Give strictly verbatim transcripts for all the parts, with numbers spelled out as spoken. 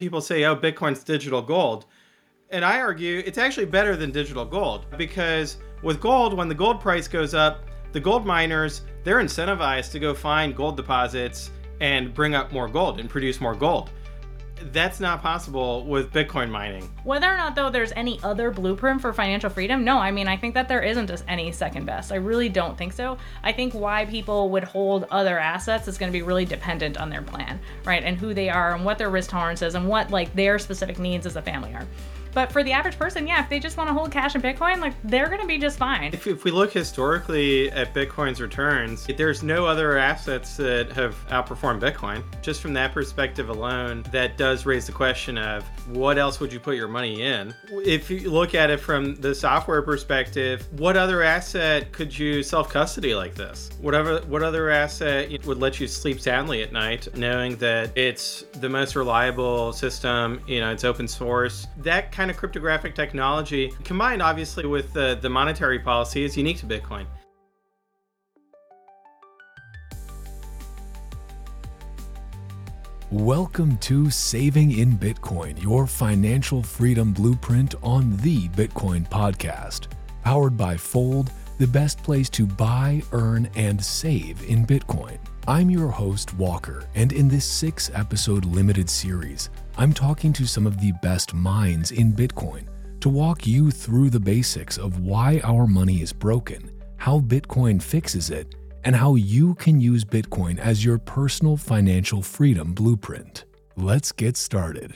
People say, oh, Bitcoin's digital gold. And I argue it's actually better than digital gold, because with gold, when the gold price goes up, the gold miners, they're incentivized to go find gold deposits and bring up more gold and produce more gold. That's not possible with Bitcoin mining. Whether or not, though, there's any other blueprint for financial freedom, no, I mean, I think that there isn't just any second best. I really don't think so. I think why people would hold other assets is going to be really dependent on their plan, right? And who they are and what their risk tolerance is and what like their specific needs as a family are. But for the average person, yeah, if they just want to hold cash in Bitcoin, like they're going to be just fine. If, if we look historically at Bitcoin's returns, there's no other assets that have outperformed Bitcoin. Just from that perspective alone, that does raise the question of what else would you put your money in? If you look at it from the software perspective, what other asset could you self-custody like this? Whatever, what other asset would let you sleep soundly at night, knowing that it's the most reliable system, you know, it's open source? That kind of cryptographic technology, combined obviously with the, the monetary policy, is unique to Bitcoin. Welcome to Saving in Bitcoin, your financial freedom blueprint on the Bitcoin podcast. Powered by Fold, the best place to buy, earn, and save in Bitcoin. I'm your host, Walker, and in this six-episode limited series, I'm talking to some of the best minds in Bitcoin to walk you through the basics of why our money is broken, how Bitcoin fixes it, and how you can use Bitcoin as your personal financial freedom blueprint. Let's get started.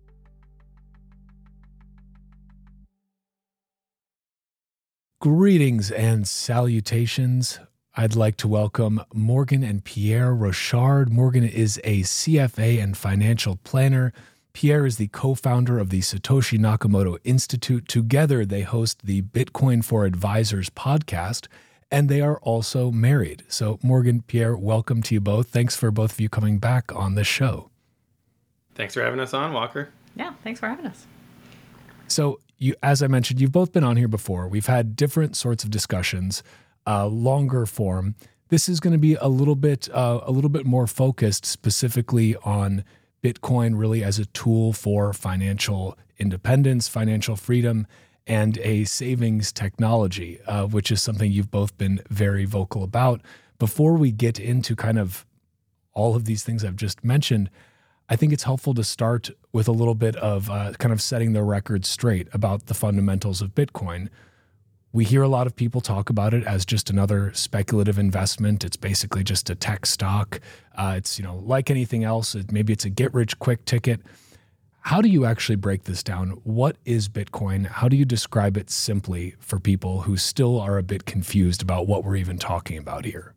Greetings and salutations. I'd like to welcome Morgan and Pierre Rochard. Morgan is a C F A and financial planner. Pierre is the co-founder of the Satoshi Nakamoto Institute. Together, they host the Bitcoin for Advisors podcast, and they are also married. So, Morgan, Pierre, welcome to you both. Thanks for both of you coming back on the show. Thanks for having us on, Walker. Yeah, thanks for having us. So, you, as I mentioned, you've both been on here before. We've had different sorts of discussions. Uh, longer form. This is going to be a little bit uh, a little bit more focused specifically on Bitcoin, really as a tool for financial independence, financial freedom, and a savings technology, uh, which is something you've both been very vocal about. Before we get into kind of all of these things I've just mentioned, I think it's helpful to start with a little bit of uh, kind of setting the record straight about the fundamentals of Bitcoin. We hear a lot of people talk about it as just another speculative investment. It's basically just a tech stock. Uh, it's, you know, like anything else, it, maybe it's a get-rich-quick ticket. How do you actually break this down? What is Bitcoin? How do you describe it simply for people who still are a bit confused about what we're even talking about here?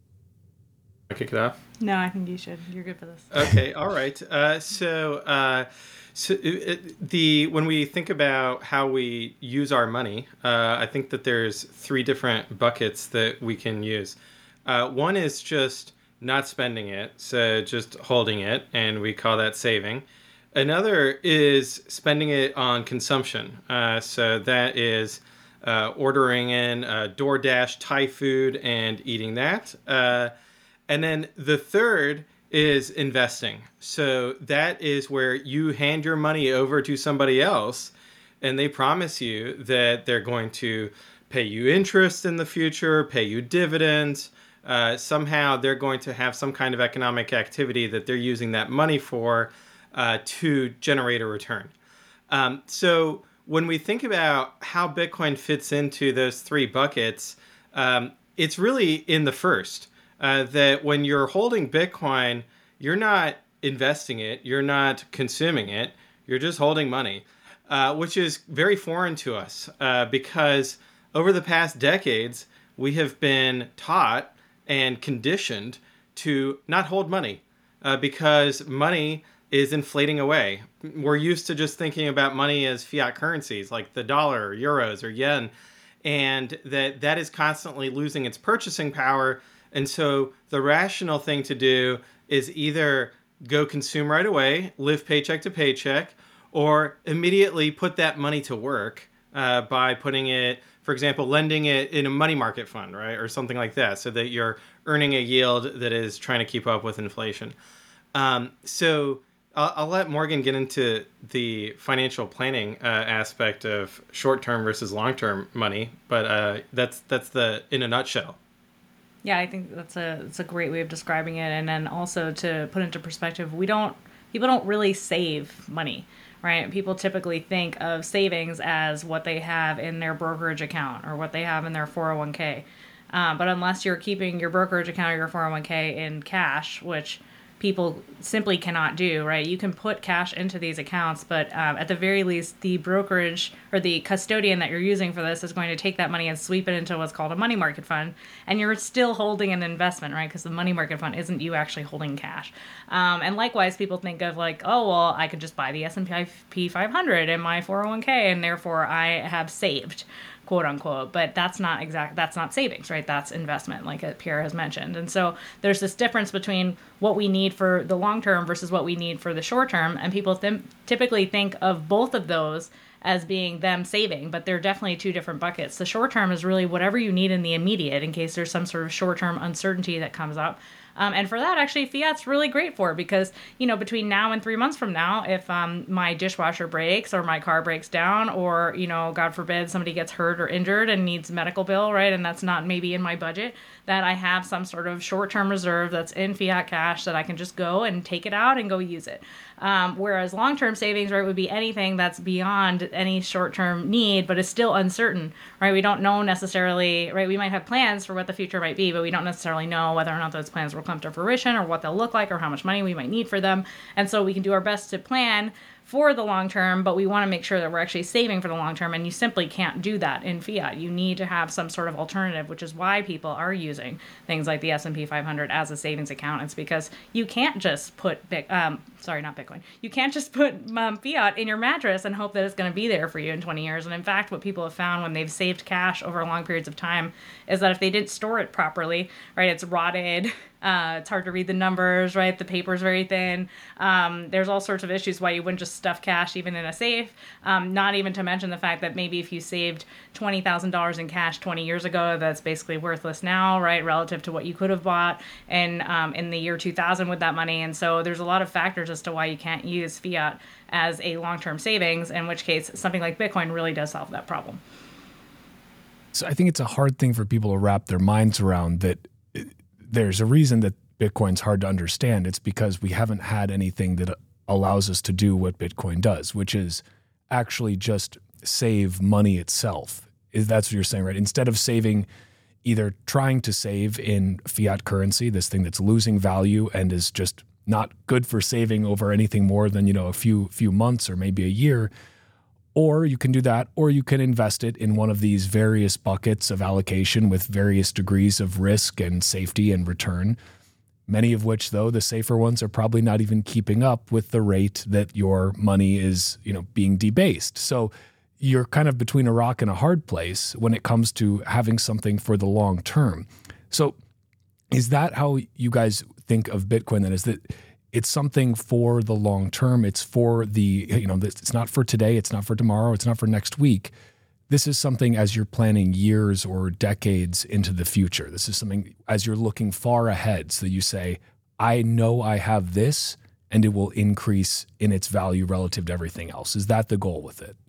I kick it off? No, I think you should. You're good for this. Okay, all right. Uh, so... Uh, So it, the when we think about how we use our money, uh, I think that there's three different buckets that we can use. Uh, one is just not spending it, so just holding it, and we call that saving. Another is spending it on consumption. Uh, so that is uh, ordering in uh, DoorDash Thai food and eating that. Uh, and then the third is investing. So that is where you hand your money over to somebody else and they promise you that they're going to pay you interest in the future, pay you dividends. Uh, somehow they're going to have some kind of economic activity that they're using that money for uh, to generate a return. Um, so when we think about how Bitcoin fits into those three buckets, um, it's really in the first. Uh, that when you're holding Bitcoin, you're not investing it, you're not consuming it, you're just holding money, uh, which is very foreign to us uh, because over the past decades, we have been taught and conditioned to not hold money uh, because money is inflating away. We're used to just thinking about money as fiat currencies like the dollar, or euros, or yen, and that that is constantly losing its purchasing power. And so the rational thing to do is either go consume right away, live paycheck to paycheck, or immediately put that money to work uh, by putting it, for example, lending it in a money market fund, right? Or something like that, so that you're earning a yield that is trying to keep up with inflation. Um, so I'll, I'll let Morgan get into the financial planning uh, aspect of short-term versus long-term money, but uh, that's that's the in a nutshell. Yeah, I think that's a that's a great way of describing it. And then also to put into perspective, we don't people don't really save money, right? People typically think of savings as what they have in their brokerage account or what they have in their four oh one k. Uh, but unless you're keeping your brokerage account or your four oh one k in cash, which people simply cannot do, right? You can put cash into these accounts, but um, at the very least, the brokerage or the custodian that you're using for this is going to take that money and sweep it into what's called a money market fund, and you're still holding an investment, right? Because the money market fund isn't you actually holding cash. Um, and likewise, people think of like, oh, well, I could just buy the S and P five hundred in my four oh one k, and therefore I have saved, quote unquote, but that's not exact. That's not savings, right? That's investment, like Pierre has mentioned. And so there's this difference between what we need for the long term versus what we need for the short term. And people th- typically think of both of those as being them saving, but they're definitely two different buckets. The short term is really whatever you need in the immediate in case there's some sort of short term uncertainty that comes up. Um, and for that, actually, fiat's really great for because, you know, between now and three months from now, if um, my dishwasher breaks or my car breaks down or, you know, God forbid, somebody gets hurt or injured and needs a medical bill, right, and that's not maybe in my budget, that I have some sort of short-term reserve that's in fiat cash that I can just go and take it out and go use it. Um, whereas long-term savings, right, would be anything that's beyond any short-term need, but is still uncertain, right? We don't know necessarily, right? We might have plans for what the future might be, but we don't necessarily know whether or not those plans will come to fruition or what they'll look like or how much money we might need for them. And so we can do our best to plan for the long term, but we want to make sure that we're actually saving for the long term, and you simply can't do that in fiat. You need to have some sort of alternative, which is why people are using things like the S and P five hundred as a savings account. It's because you can't just put, um, sorry, not Bitcoin, you can't just put um, fiat in your mattress and hope that it's going to be there for you in twenty years. And in fact, what people have found when they've saved cash over long periods of time is that if they didn't store it properly, right, it's rotted, uh, it's hard to read the numbers, right, the paper's very thin, um, there's all sorts of issues why you wouldn't just stuff cash even in a safe, um, not even to mention the fact that maybe if you saved twenty thousand dollars in cash twenty years ago, that's basically worthless now, right, relative to what you could have bought in, um, in the year two thousand with that money. And so there's a lot of factors as to why you can't use fiat as a long-term savings, in which case something like Bitcoin really does solve that problem. So I think it's a hard thing for people to wrap their minds around, that there's a reason that Bitcoin's hard to understand. It's because we haven't had anything that allows us to do what Bitcoin does, which is actually just save money itself. Is that's what you're saying, right? Instead of saving, either trying to save in fiat currency, this thing that's losing value and is just not good for saving over anything more than, you know, a few few months or maybe a year, or you can do that, or you can invest it in one of these various buckets of allocation with various degrees of risk and safety and return. Many of which, though, the safer ones are probably not even keeping up with the rate that your money is, you know, being debased. So you're kind of between a rock and a hard place when it comes to having something for the long term. So is that how you guys think of Bitcoin then? Is that it's something for the long term? It's for the, you know, it's not for today, it's not for tomorrow, it's not for next week. This is something as you're planning years or decades into the future. This is something as you're looking far ahead, so you say, I know I have this and it will increase in its value relative to everything else. Is that the goal with it?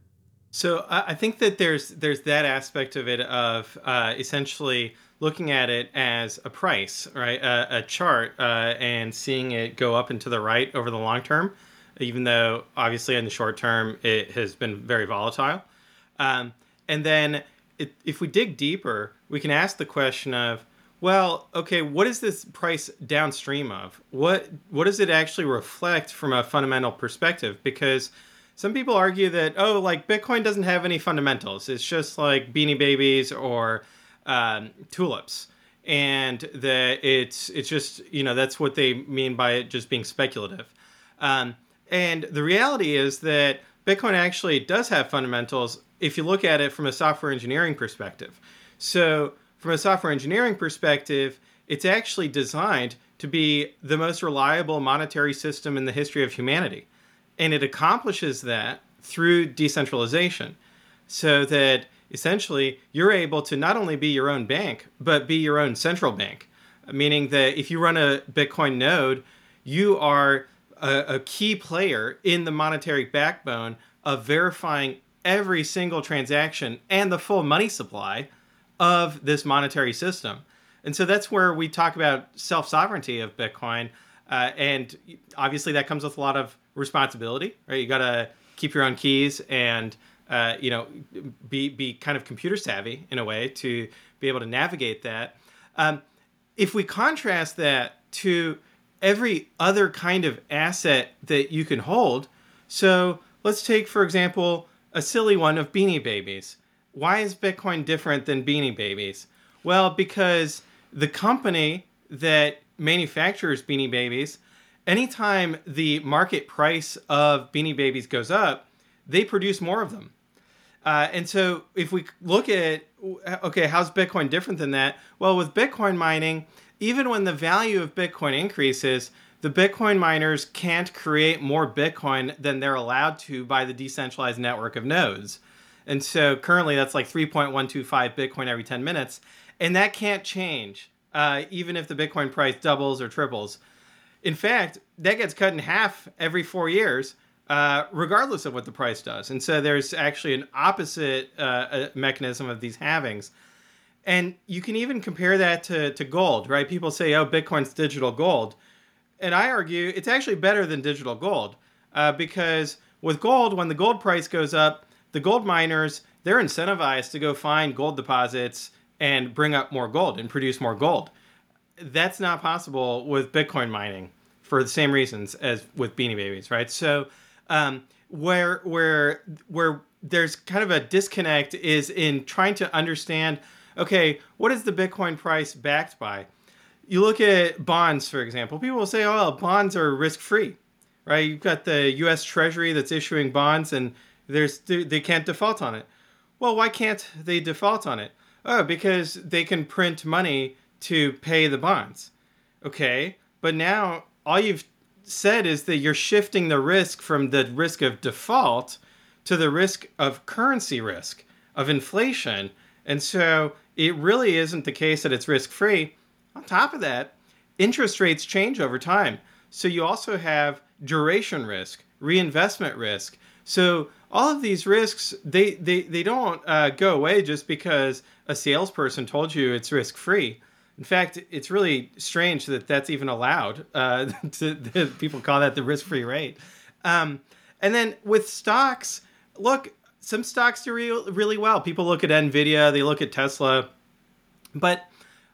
So I think that there's there's that aspect of it of uh, essentially looking at it as a price, right? A, a chart, uh, and seeing it go up and to the right over the long term, even though obviously in the short term it has been very volatile. Um, and then it, if we dig deeper, we can ask the question of, well, okay, what is this price downstream of? What what does it actually reflect from a fundamental perspective? Because some people argue that, oh, like Bitcoin doesn't have any fundamentals. It's just like Beanie Babies or um, tulips. And that it's it's just, you know, that's what they mean by it just being speculative. Um, and the reality is that Bitcoin actually does have fundamentals if you look at it from a software engineering perspective. So from a software engineering perspective, it's actually designed to be the most reliable monetary system in the history of humanity. And it accomplishes that through decentralization, so that essentially you're able to not only be your own bank, but be your own central bank, meaning that if you run a Bitcoin node, you are a, a key player in the monetary backbone of verifying every single transaction and the full money supply of this monetary system. And so that's where we talk about self-sovereignty of Bitcoin. Uh, and obviously that comes with a lot of responsibility, right? You got to keep your own keys and, uh, you know, be, be kind of computer savvy in a way to be able to navigate that. Um, if we contrast that to every other kind of asset that you can hold, so let's take, for example, a silly one of Beanie Babies. Why is Bitcoin different than Beanie Babies? Well, because the company that manufactures Beanie Babies, anytime the market price of Beanie Babies goes up, they produce more of them. Uh, and so if we look at, okay, how's Bitcoin different than that? Well, with Bitcoin mining, even when the value of Bitcoin increases, the Bitcoin miners can't create more Bitcoin than they're allowed to by the decentralized network of nodes. And so currently that's like three point one two five Bitcoin every ten minutes. And that can't change, uh, even if the Bitcoin price doubles or triples. In fact, that gets cut in half every four years, uh, regardless of what the price does. And so there's actually an opposite uh, mechanism of these halvings. And you can even compare that to, to gold, right? People say, oh, Bitcoin's digital gold. And I argue it's actually better than digital gold uh, because with gold, when the gold price goes up, the gold miners, they're incentivized to go find gold deposits and bring up more gold and produce more gold. That's not possible with Bitcoin mining for the same reasons as with Beanie Babies, right? So um, where where where there's kind of a disconnect is in trying to understand, okay, what is the Bitcoin price backed by? You look at bonds, for example. People will say, oh, well, bonds are risk-free, right? You've got the U S Treasury that's issuing bonds and there's they can't default on it. Well, why can't they default on it? Oh, because they can print money to pay the bonds. Okay, but now all you've said is that you're shifting the risk from the risk of default to the risk of currency risk, of inflation. And so it really isn't the case that it's risk-free. On top of that, interest rates change over time. So you also have duration risk, reinvestment risk. So all of these risks, they, they, they don't uh, go away just because a salesperson told you it's risk-free. In fact, it's really strange that that's even allowed. Uh, to, to, people call that the risk-free rate. Um, and then with stocks, look, some stocks do re- really well. People look at NVIDIA, they look at Tesla. But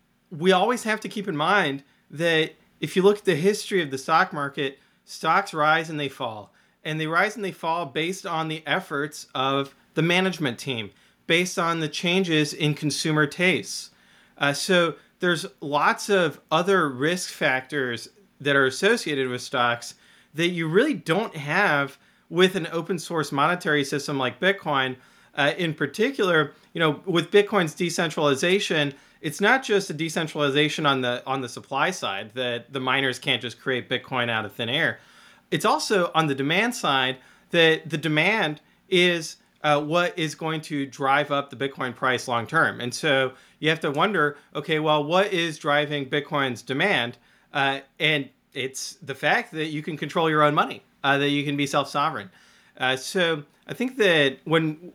we always have to keep in mind that if you look at the history of the stock market, stocks rise and they fall. And they rise and they fall based on the efforts of the management team, based on the changes in consumer tastes. Uh, so there's lots of other risk factors that are associated with stocks that you really don't have with an open source monetary system like Bitcoin. Uh, in particular, you know, with Bitcoin's decentralization, it's not just a decentralization on the on the supply side that the miners can't just create Bitcoin out of thin air. It's also on the demand side that the demand is uh, what is going to drive up the Bitcoin price long term. And so you have to wonder, okay, well, what is driving Bitcoin's demand? Uh, and it's the fact that you can control your own money, uh, that you can be self-sovereign. Uh, so I think that when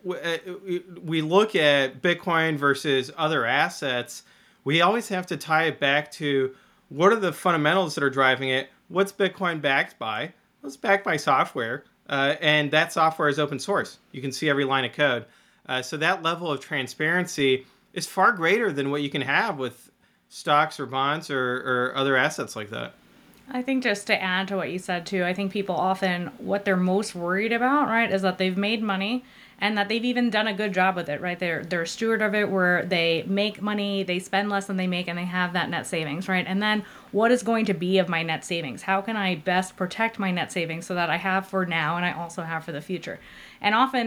we look at Bitcoin versus other assets, we always have to tie it back to what are the fundamentals that are driving it? What's Bitcoin backed by? Well, it's backed by software, uh, and that software is open source. You can see every line of code. Uh, so that level of transparency is far greater than what you can have with stocks or bonds or, or other assets like that. I think just to add to what you said too, I think people often, what they're most worried about, right, is that they've made money and that they've even done a good job with it, right? They're they're a steward of it where they make money, they spend less than they make, and they have that net savings, right? And then what is going to be of my net savings? How can I best protect my net savings so that I have for now and I also have for the future? And often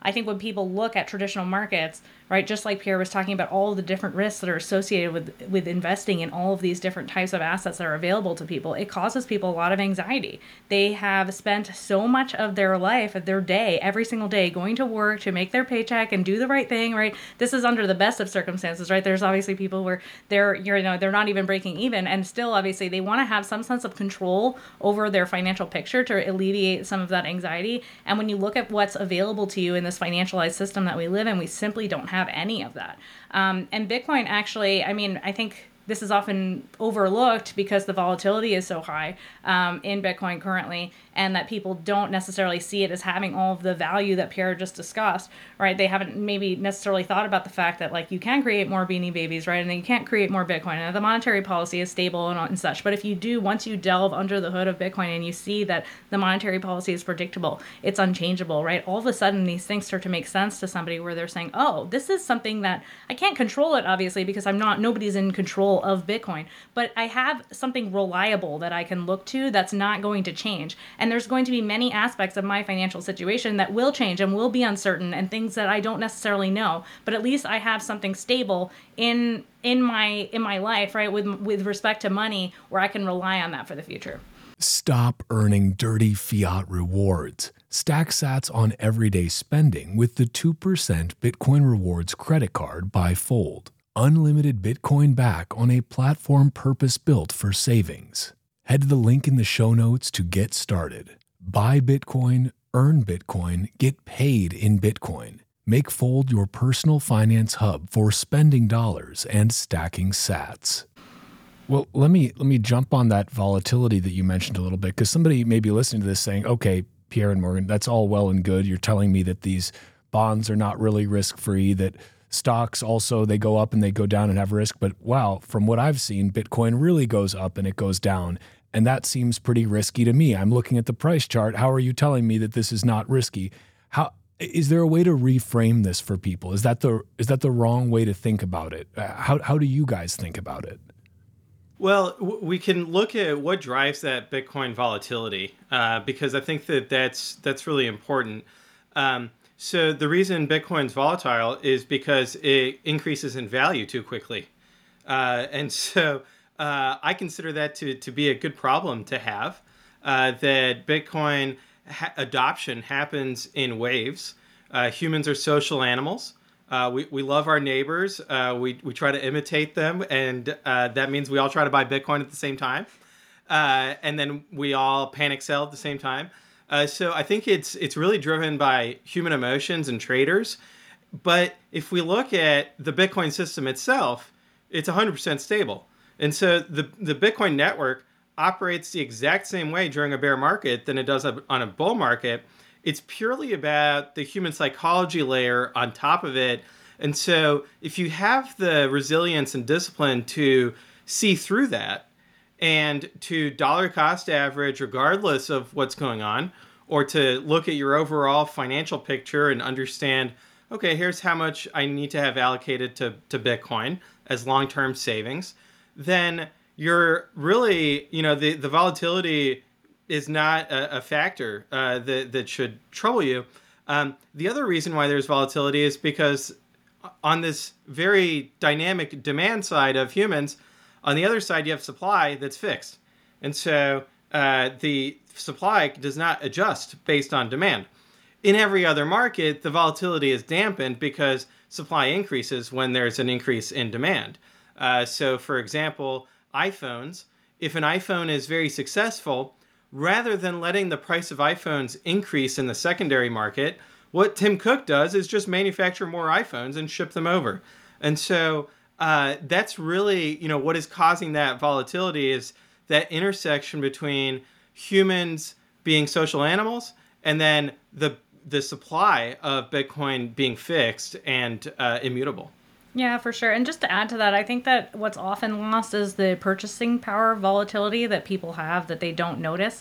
I think when people look at traditional markets, right, just like Pierre was talking about all of the different risks that are associated with with investing in all of these different types of assets that are available to people, it causes people a lot of anxiety. They have spent so much of their life, of their day, every single day, going to work to make their paycheck and do the right thing, right? This is under the best of circumstances, right? There's obviously people where they're, you know, they're not even breaking even, and still, obviously, they want to have some sense of control over their financial picture to alleviate some of that anxiety. And when you look at what's available to you in this financialized system that we live in, we simply don't have any of that. Um, and Bitcoin actually, I mean, I think this is often overlooked because the volatility is so high um, in Bitcoin currently, and that people don't necessarily see it as having all of the value that Pierre just discussed, right? They haven't maybe necessarily thought about the fact that, like, you can create more Beanie Babies, right? And then you can't create more Bitcoin, and the monetary policy is stable and, and such. But if you do, once you delve under the hood of Bitcoin and you see that the monetary policy is predictable, it's unchangeable, right? All of a sudden, these things start to make sense to somebody where they're saying, oh, this is something that I can't control it, obviously, because I'm not, nobody's in control of Bitcoin, but I have something reliable that I can look to that's not going to change. And there's going to be many aspects of my financial situation that will change and will be uncertain, and things that I don't necessarily know, but at least I have something stable in in my in my life, right, with with respect to money, where I can rely on that for the future. Stop earning dirty fiat rewards. Stack sats on everyday spending with the two percent Bitcoin Rewards credit card by Fold. Unlimited Bitcoin back on a platform purpose-built for savings. Head to the link in the show notes to get started. Buy Bitcoin, earn Bitcoin, get paid in Bitcoin. Make Fold your personal finance hub for spending dollars and stacking sats. Well, let me let me jump on that volatility that you mentioned a little bit, because somebody may be listening to this saying, okay, Pierre and Morgan, that's all well and good. You're telling me that these bonds are not really risk-free, that stocks also, they go up and they go down and have risk. But wow, from what I've seen, Bitcoin really goes up and it goes down. And that seems pretty risky to me. I'm looking at the price chart. How are you telling me that this is not risky? How is there a way to reframe this for people? Is that the is that the wrong way to think about it? Uh, how how do you guys think about it? Well, w- we can look at what drives that Bitcoin volatility, uh, because I think that that's that's really important. Um, So the reason Bitcoin's volatile is because it increases in value too quickly. Uh, and so uh, I consider that to, to be a good problem to have, uh, that Bitcoin ha- adoption happens in waves. Uh, humans are social animals. Uh, we, we love our neighbors. Uh, we, we try to imitate them. And uh, that means we all try to buy Bitcoin at the same time. Uh, and then we all panic sell at the same time. Uh, so I think it's it's really driven by human emotions and traders. But if we look at the Bitcoin system itself, it's one hundred percent stable. And so the, the Bitcoin network operates the exact same way during a bear market than it does on a bull market. It's purely about the human psychology layer on top of it. And so if you have the resilience and discipline to see through that, and to dollar cost average regardless of what's going on, or to look at your overall financial picture and understand, okay, here's how much I need to have allocated to, to Bitcoin as long-term savings, then you're really, you know, the, the volatility is not a, a factor uh, that, that should trouble you. Um, the other reason why there's volatility is because on this very dynamic demand side of humans, on the other side, you have supply that's fixed. And so uh, the supply does not adjust based on demand. In every other market, the volatility is dampened because supply increases when there's an increase in demand. Uh, so, for example, iPhones, if an iPhone is very successful, rather than letting the price of iPhones increase in the secondary market, what Tim Cook does is just manufacture more iPhones and ship them over. And so Uh, that's really, you know, what is causing that volatility is that intersection between humans being social animals and then the the supply of Bitcoin being fixed and uh, immutable. Yeah, for sure. And just to add to that, I think that what's often lost is the purchasing power volatility that people have that they don't notice.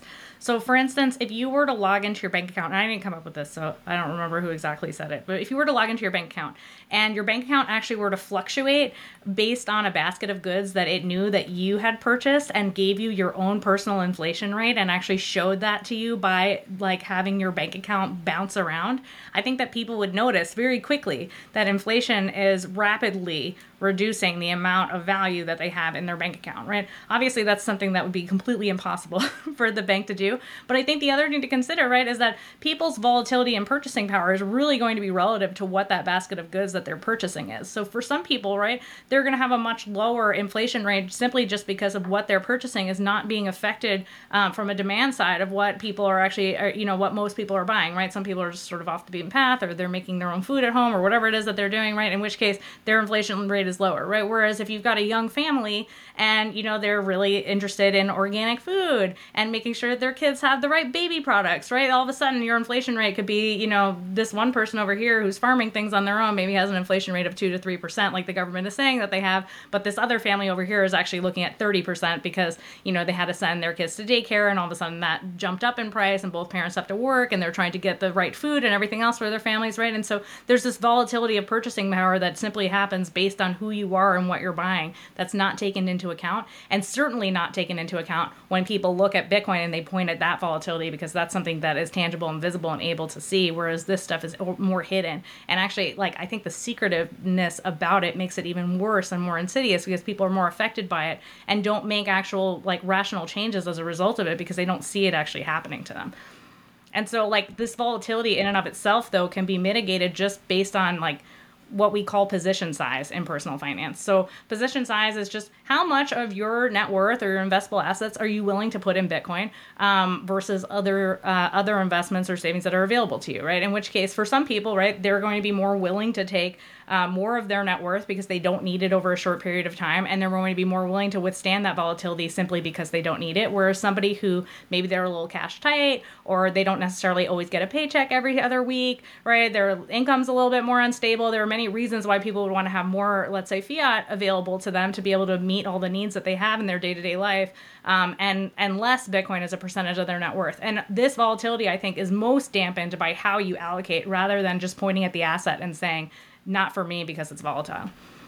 So for instance, if you were to log into your bank account, and I didn't come up with this, so I don't remember who exactly said it, but if you were to log into your bank account and your bank account actually were to fluctuate based on a basket of goods that it knew that you had purchased and gave you your own personal inflation rate and actually showed that to you by like having your bank account bounce around, I think that people would notice very quickly that inflation is rapidly reducing the amount of value that they have in their bank account, right? Obviously, that's something that would be completely impossible for the bank to do. But I think the other thing to consider, right, is that people's volatility and purchasing power is really going to be relative to what that basket of goods that they're purchasing is. So for some people, right, they're going to have a much lower inflation rate simply just because of what they're purchasing is not being affected um, from a demand side of what people are actually, or, you know, what most people are buying, right? Some people are just sort of off the beaten path, or they're making their own food at home, or whatever it is that they're doing, right? In which case, their inflation rate is lower, right? Whereas if you've got a young family and, you know, they're really interested in organic food and making sure that their kids have the right baby products, right? All of a sudden your inflation rate could be, you know, this one person over here who's farming things on their own maybe has an inflation rate of two to three percent like the government is saying that they have, but this other family over here is actually looking at thirty percent because, you know, they had to send their kids to daycare and all of a sudden that jumped up in price and both parents have to work and they're trying to get the right food and everything else for their families, right? And so there's this volatility of purchasing power that simply happens based on who you are and what you're buying that's not taken into account, and certainly not taken into account when people look at Bitcoin and they point at that volatility, because that's something that is tangible and visible and able to see, whereas this stuff is more hidden. And actually, like, I think the secretiveness about it makes it even worse and more insidious because people are more affected by it and don't make actual, like, rational changes as a result of it because they don't see it actually happening to them. And so, like, this volatility in and of itself, though, can be mitigated just based on, like, what we call position size in personal finance. So position size is just how much of your net worth or your investable assets are you willing to put in Bitcoin um, versus other uh, other investments or savings that are available to you, right? In which case, for some people, right, they're going to be more willing to take uh, more of their net worth because they don't need it over a short period of time, and they're going to be more willing to withstand that volatility simply because they don't need it. Whereas somebody who maybe they're a little cash tight, or they don't necessarily always get a paycheck every other week, right? Their income's a little bit more unstable. There are many reasons why people would want to have more, let's say, fiat available to them to be able to meet all the needs that they have in their day-to-day life, um, and and less Bitcoin as a percentage of their net worth. And this volatility, I think, is most dampened by how you allocate rather than just pointing at the asset and saying, not for me because it's volatile.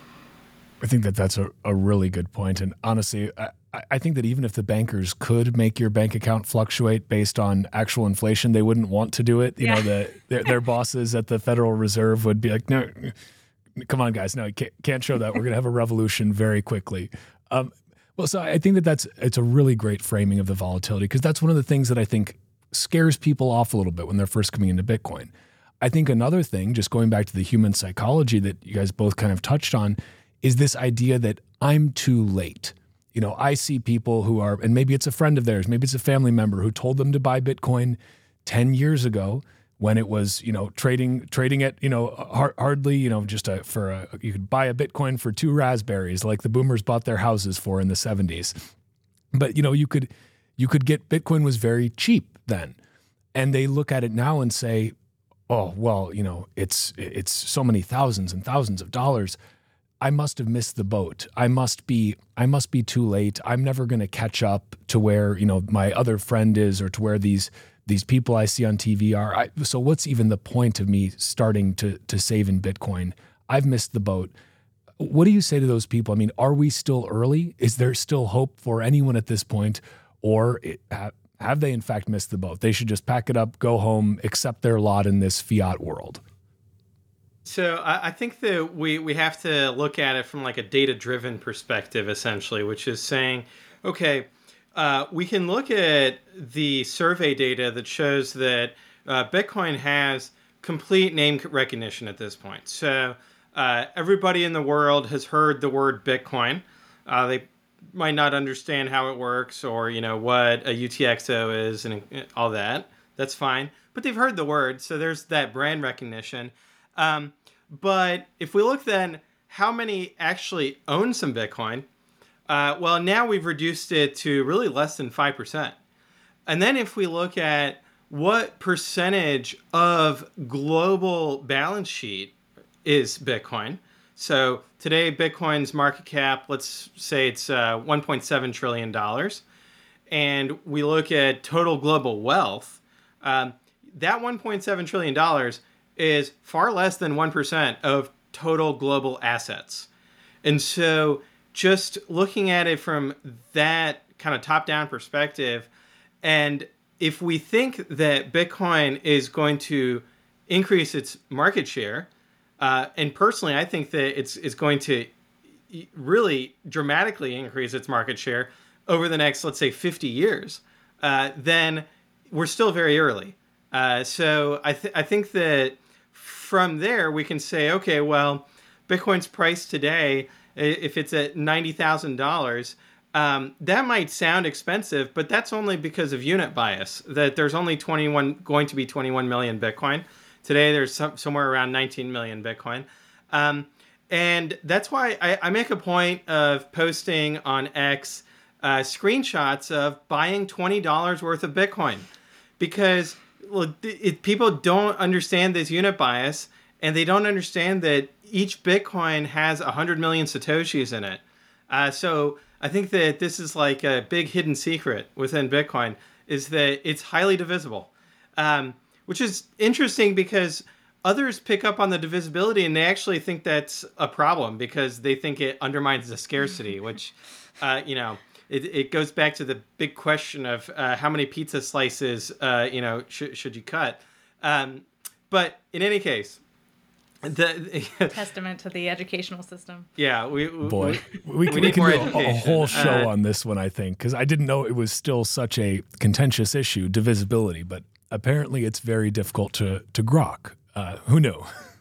I think that that's a, a really good point. And honestly, I, I think that even if the bankers could make your bank account fluctuate based on actual inflation, they wouldn't want to do it. You yeah. know, the, their, their bosses at the Federal Reserve would be like, no, come on, guys. No, you can't, can't show that. We're going to have a revolution very quickly. Um, well, so I think that that's, it's a really great framing of the volatility, because that's one of the things that I think scares people off a little bit when they're first coming into Bitcoin. I think another thing, just going back to the human psychology that you guys both kind of touched on, is this idea that I'm too late. You know, I see people who are, and maybe it's a friend of theirs, maybe it's a family member who told them to buy Bitcoin ten years ago when it was, you know, trading trading at, you know, hard, hardly, you know, just a, for a, you could buy a Bitcoin for two raspberries like the boomers bought their houses for in the seventies. But, you know, you could, you could get, Bitcoin was very cheap then. And they look at it now and say, oh, well, you know, it's it's so many thousands and thousands of dollars. I must have missed the boat. I must be I must be too late. I'm never going to catch up to where, you know, my other friend is, or to where these these people I see on T V are. I, so what's even the point of me starting to to save in Bitcoin? I've missed the boat. What do you say to those people? I mean, are we still early? Is there still hope for anyone at this point? Or it, have they in fact missed the boat? They should just pack it up, go home, accept their lot in this fiat world. So I, I think that we, we have to look at it from like a data-driven perspective, essentially, which is saying, okay, uh, we can look at the survey data that shows that uh, Bitcoin has complete name recognition at this point. So uh, everybody in the world has heard the word Bitcoin. Uh, they might not understand how it works, or, you know, what a U T X O is and all that. That's fine. But they've heard the word, so there's that brand recognition. Um, but if we look then, how many actually own some Bitcoin? Uh, well, now we've reduced it to really less than five percent. And then if we look at what percentage of global balance sheet is Bitcoin. So today, Bitcoin's market cap, let's say it's uh, one point seven trillion dollars. and we look at total global wealth, um, that one point seven trillion dollars is far less than one percent of total global assets. And so just looking at it from that kind of top-down perspective, and if we think that Bitcoin is going to increase its market share, uh, and personally, I think that it's it's going to really dramatically increase its market share over the next, let's say, fifty years, uh, then we're still very early. Uh, so I, th- I think that from there, we can say, okay, well, Bitcoin's price today, if it's at ninety thousand dollars, um, that might sound expensive, but that's only because of unit bias, that there's only twenty-one going to be twenty-one million Bitcoin. Today, there's some, somewhere around nineteen million Bitcoin. Um, and that's why I, I make a point of posting on X uh, screenshots of buying twenty dollars worth of Bitcoin, because well, it, people don't understand this unit bias, and they don't understand that each Bitcoin has one hundred million Satoshis in it. Uh, so I think that this is like a big hidden secret within Bitcoin, is that it's highly divisible, um, which is interesting because others pick up on the divisibility and they actually think that's a problem because they think it undermines the scarcity, which, uh, you know, it, it goes back to the big question of uh, how many pizza slices, uh, you know, sh- should you cut? Um, but in any case, the testament to the educational system. Yeah, we, we boy, we, we, we, we we need can more do a, education. a whole show uh, on this one, I think, because I didn't know it was still such a contentious issue, divisibility, but apparently it's very difficult to to grok. Uh, who knew?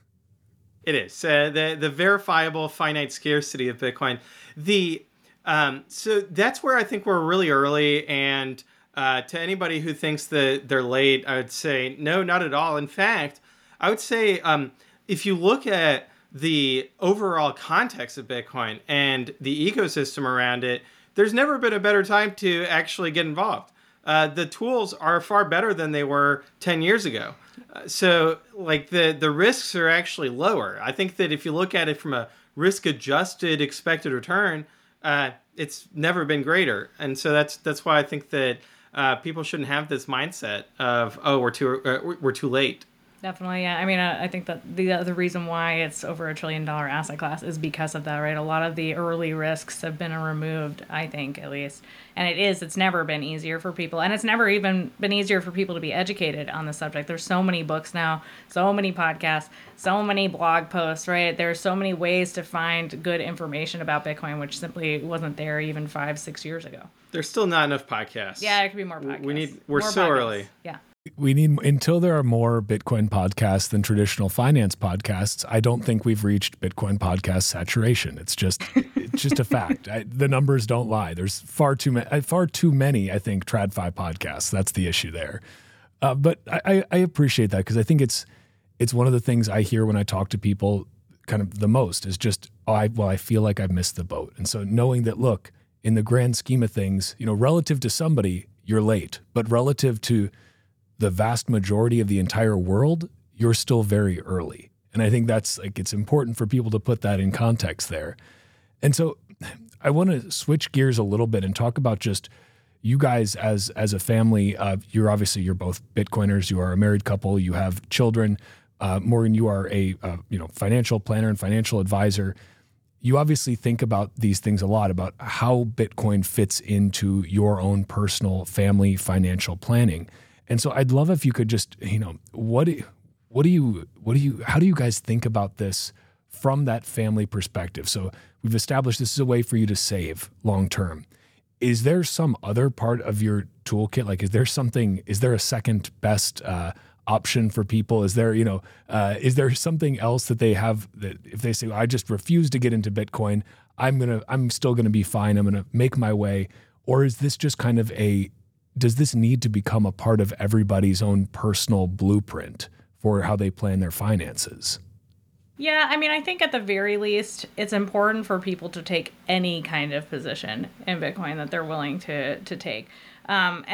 It is uh, the the verifiable finite scarcity of Bitcoin. The um, so that's where I think we're really early. And uh, to anybody who thinks that they're late, I would say no, not at all. In fact, I would say um, if you look at the overall context of Bitcoin and the ecosystem around it, there's never been a better time to actually get involved. Uh, the tools are far better than they were ten years ago. Uh, so like the, the risks are actually lower. I think that if you look at it from a risk adjusted expected return, uh, it's never been greater. And so that's, that's why I think that uh, people shouldn't have this mindset of, oh, we're too, uh, we're too late. Definitely, yeah. I mean, uh, I think that the other reason why it's over a trillion dollar asset class is because of that, right? A lot of the early risks have been removed, I think, at least. And it is, it's never been easier for people. And it's never even been easier for people to be educated on the subject. There's so many books now, so many podcasts, so many blog posts, right? There's so many ways to find good information about Bitcoin, which simply wasn't there even five, six years ago. There's still not enough podcasts. Yeah, there could be more podcasts. We need, we're more so podcasts. early. Yeah. We need, until there are more Bitcoin podcasts than traditional finance podcasts, I don't think we've reached Bitcoin podcast saturation. It's just, it's just a fact. I, the numbers don't lie. There's far too many, far too many, I think, TradFi podcasts. That's the issue there. Uh, but I, I appreciate that because I think it's, it's one of the things I hear when I talk to people kind of the most is just, oh, I, well, I feel like I've missed the boat. And so knowing that, look, in the grand scheme of things, you know, relative to somebody, you're late, but relative to the vast majority of the entire world, you're still very early. And I think that's like, it's important for people to put that in context there. And so I want to switch gears a little bit and talk about just you guys as, as a family. Uh, you're obviously, you're both Bitcoiners, you are a married couple, you have children. Uh, Morgan, you are a uh, you know financial planner and financial advisor. You obviously think about these things a lot, about how Bitcoin fits into your own personal family financial planning. And so I'd love if you could just, you know, what do, what do you, what do you, how do you guys think about this from that family perspective? So we've established this is a way for you to save long term. Is there some other part of your toolkit? Like, is there something, is there a second best uh, option for people? Is there, you know, uh, is there something else that they have that if they say, well, I just refuse to get into Bitcoin, I'm going to, I'm still going to be fine. I'm going to make my way. Or is this just kind of a, does this need to become a part of everybody's own personal blueprint for how they plan their finances? Yeah, I mean, I think at the very least, it's important for people to take any kind of position in Bitcoin that they're willing to to take. Um, and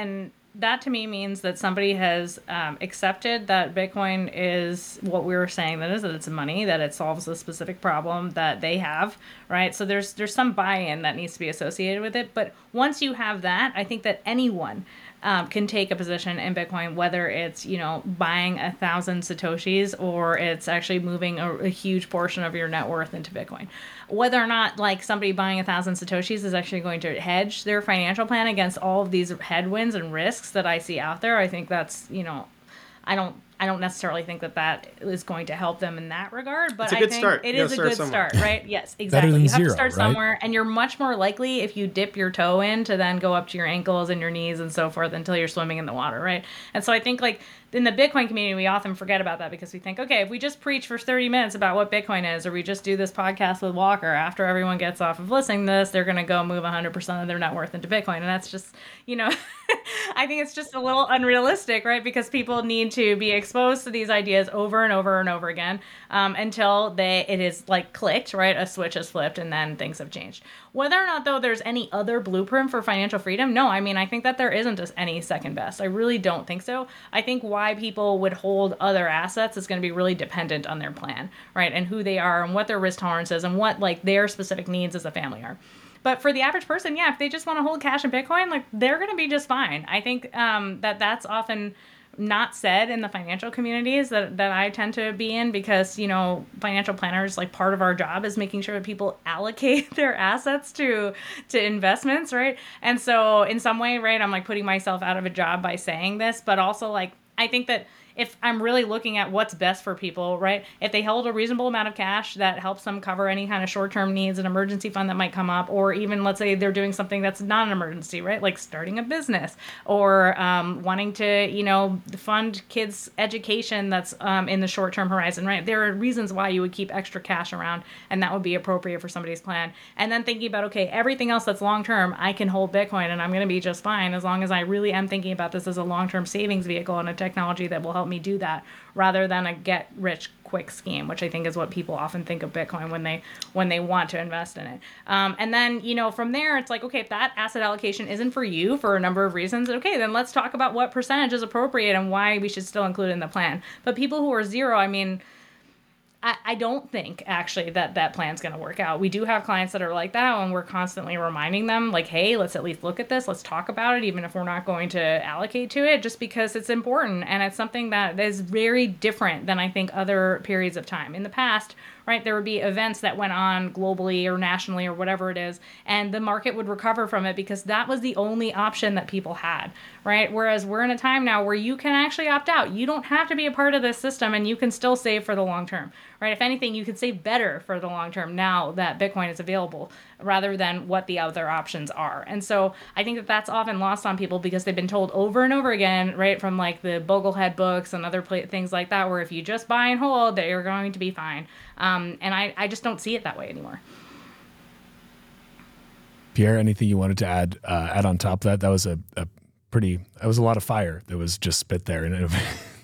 that to me means that somebody has um, accepted that Bitcoin is what we were saying that is, that it's money, that it solves a specific problem that they have, right? So there's there's some buy-in that needs to be associated with it. But once you have that, I think that anyone um, can take a position in Bitcoin, whether it's, you know, buying a thousand Satoshis or it's actually moving a, a huge portion of your net worth into Bitcoin. Whether or not like somebody buying a thousand Satoshis is actually going to hedge their financial plan against all of these headwinds and risks that I see out there, I think that's, you know, I don't I don't necessarily think that that is going to help them in that regard, but it's a I good think start. it you is a start good somewhere. start, right? Yes, exactly. than You have zero, to start right? somewhere, and you're much more likely if you dip your toe in to then go up to your ankles and your knees and so forth until you're swimming in the water, right? And so I think like in the Bitcoin community, we often forget about that because we think, okay, if we just preach for thirty minutes about what Bitcoin is, or we just do this podcast with Walker, after everyone gets off of listening to this, they're going to go move one hundred percent of their net worth into Bitcoin. And that's just, you know, I think it's just a little unrealistic, right? Because people need to be exposed to these ideas over and over and over again um, until they it is like clicked, right? A switch is flipped and then things have changed. Whether or not, though, there's any other blueprint for financial freedom, no, I mean, I think that there isn't just any second best. I really don't think so. I think why people would hold other assets is going to be really dependent on their plan, right? And who they are and what their risk tolerance is and what like their specific needs as a family are. But for the average person, yeah, if they just want to hold cash in Bitcoin, like they're going to be just fine. I think um, that that's often not said in the financial communities that, that I tend to be in because, you know, financial planners, like part of our job is making sure that people allocate their assets to to investments, right? And so in some way, right, I'm like putting myself out of a job by saying this, but also like I think that if I'm really looking at what's best for people, right? If they hold a reasonable amount of cash that helps them cover any kind of short-term needs, an emergency fund that might come up, or even let's say they're doing something that's not an emergency, right? Like starting a business or um, wanting to, you know, fund kids' education that's um, in the short-term horizon, right? There are reasons why you would keep extra cash around, and that would be appropriate for somebody's plan. And then thinking about, okay, everything else that's long-term, I can hold Bitcoin and I'm going to be just fine as long as I really am thinking about this as a long-term savings vehicle and a technology that will help me do that rather than a get rich quick scheme, which I think is what people often think of Bitcoin when they when they want to invest in it. Um, and then, you know, from there, it's like, okay, if that asset allocation isn't for you for a number of reasons, okay, then let's talk about what percentage is appropriate and why we should still include it in the plan. But people who are zero, I mean, I, I don't think actually that that plan's going to work out. We do have clients that are like that, and we're constantly reminding them like, hey, let's at least look at this. Let's talk about it, even if we're not going to allocate to it, just because it's important. And it's something that is very different than I think other periods of time. In the past, right, there would be events that went on globally or nationally or whatever it is, and the market would recover from it because that was the only option that people had, right? Whereas we're in a time now where you can actually opt out. You don't have to be a part of this system, and you can still save for the long term, right? If anything, you can save better for the long term now that Bitcoin is available rather than what the other options are. And so I think that that's often lost on people because they've been told over and over again, right, from like the Boglehead books and other pl- things like that, where if you just buy and hold, that you're going to be fine. Um, and I, I just don't see it that way anymore. Pierre, anything you wanted to add uh, add on top of that? That was a, a pretty, that was a lot of fire that was just spit there. And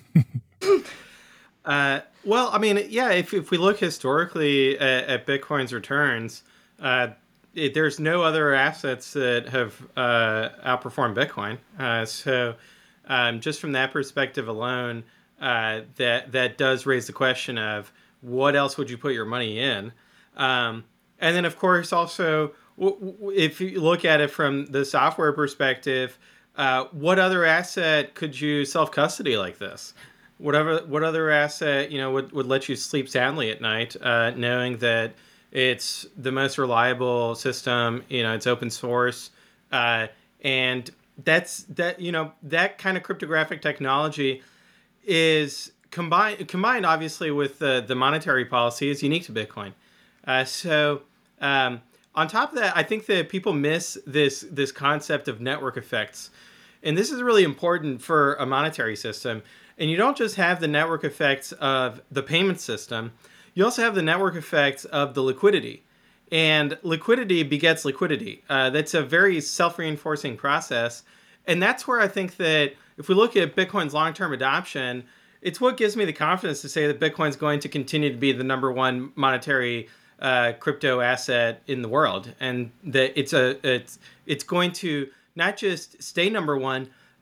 uh, well, I mean, yeah, if if we look historically at, at Bitcoin's returns, uh, it, there's no other assets that have uh, outperformed Bitcoin. Uh, so um, just from that perspective alone, uh, that that does raise the question of what else would you put your money in? Um, and then, of course, also, w- w- if you look at it from the software perspective, uh, what other asset could you self-custody like this? Whatever, what other asset, you know, would, would let you sleep soundly at night, uh, knowing that it's the most reliable system, you know, it's open source. Uh, and that's, that, you know, that kind of cryptographic technology is combined, combined obviously with the, the monetary policy is unique to Bitcoin. Uh, so um, on top of that, I think that people miss this, this concept of network effects. And this is really important for a monetary system. And you don't just have the network effects of the payment system, you also have the network effects of the liquidity. And liquidity begets liquidity. Uh, that's a very self-reinforcing process. And that's where I think that if we look at Bitcoin's long-term adoption, it's what gives me the confidence to say that Bitcoin's going to continue to be the number one monetary uh, crypto asset in the world. And that it's a it's it's going to not just stay number one,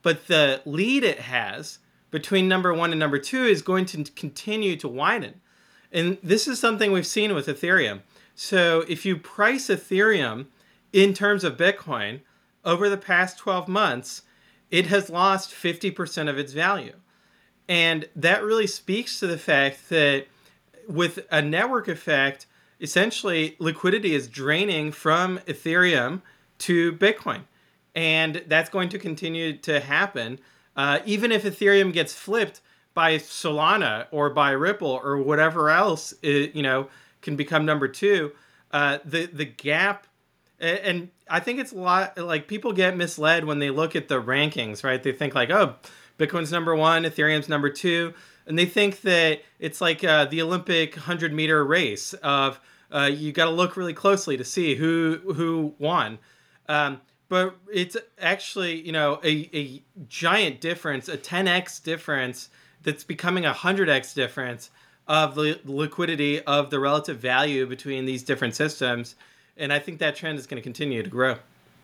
but the lead it has between number one and number two is going to continue to widen. And this is something we've seen with Ethereum. So if you price Ethereum in terms of Bitcoin over the past twelve months, it has lost fifty percent of its value. And that really speaks to the fact that with a network effect, essentially liquidity is draining from Ethereum to Bitcoin. And that's going to continue to happen. Uh, even if Ethereum gets flipped by Solana or by Ripple or whatever else, it, you know, can become number two, uh, the, the gap, and I think it's a lot, like people get misled when they look at the rankings, right? They think like, oh, Bitcoin's number one, Ethereum's number two. And they think that it's like uh, the Olympic one hundred meter race of uh, you got to look really closely to see who who won. Um, but it's actually, you know, a, a giant difference, a ten x difference that's becoming a one hundred x difference of the liquidity of the relative value between these different systems. And I think that trend is going to continue to grow.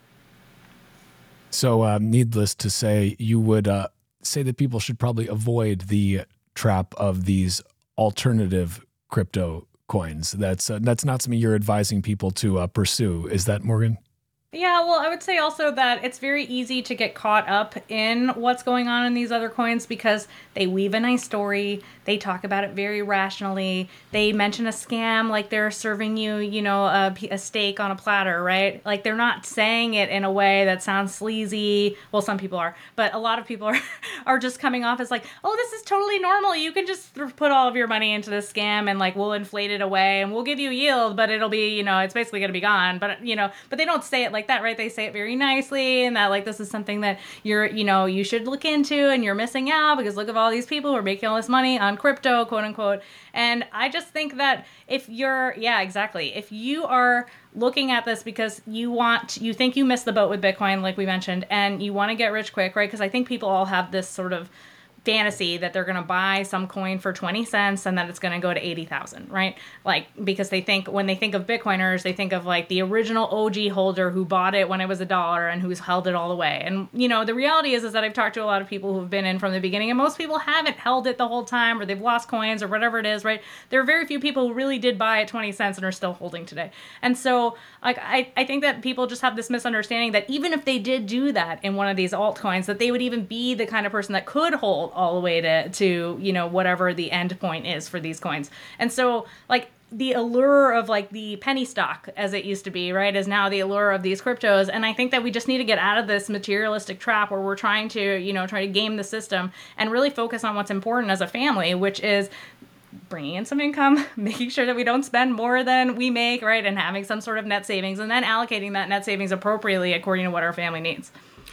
So uh, needless to say, you would uh, say that people should probably avoid the trap of these alternative crypto coins. That's uh, that's not something you're advising people to uh, pursue. Is that, Morgan? Yeah, well, I would say also that it's very easy to get caught up in what's going on in these other coins because they weave a nice story. They talk about it very rationally. They mention a scam like they're serving you, you know, a, a steak on a platter, right? Like they're not saying it in a way that sounds sleazy. Well, some people are, but a lot of people are, are just coming off as like, oh, this is totally normal. You can just put all of your money into this scam and like we'll inflate it away and we'll give you yield, but it'll be, you know, it's basically going to be gone. But, you know, but they don't say it like that, right? They say it very nicely and that like this is something that you're, you know, you should look into and you're missing out because look at all these people who are making all this money on crypto, quote unquote. And I just think that if you're, yeah, exactly. If you are looking at this because you want, you think you missed the boat with Bitcoin, like we mentioned, and you want to get rich quick, right? Because I think people all have this sort of fantasy that they're going to buy some coin for twenty cents and that it's going to go to eighty thousand, right? Like, because they think, when they think of Bitcoiners, they think of like the original O G holder who bought it when it was a dollar and who's held it all the way. And, you know, the reality is, is that I've talked to a lot of people who've been in from the beginning and most people haven't held it the whole time or they've lost coins or whatever it is, right? There are very few people who really did buy at twenty cents and are still holding today. And so, like, I, I think that people just have this misunderstanding that even if they did do that in one of these altcoins, that they would even be the kind of person that could hold all the way to, to, you know, whatever the end point is for these coins. And so, like, the allure of, like, the penny stock, as it used to be, right, is now the allure of these cryptos. And I think that we just need to get out of this materialistic trap where we're trying to, you know, try to game the system and really focus on what's important as a family, which is bringing in some income, making sure that we don't spend more than we make, right, and having some sort of net savings, and then allocating that net savings appropriately according to what our family needs.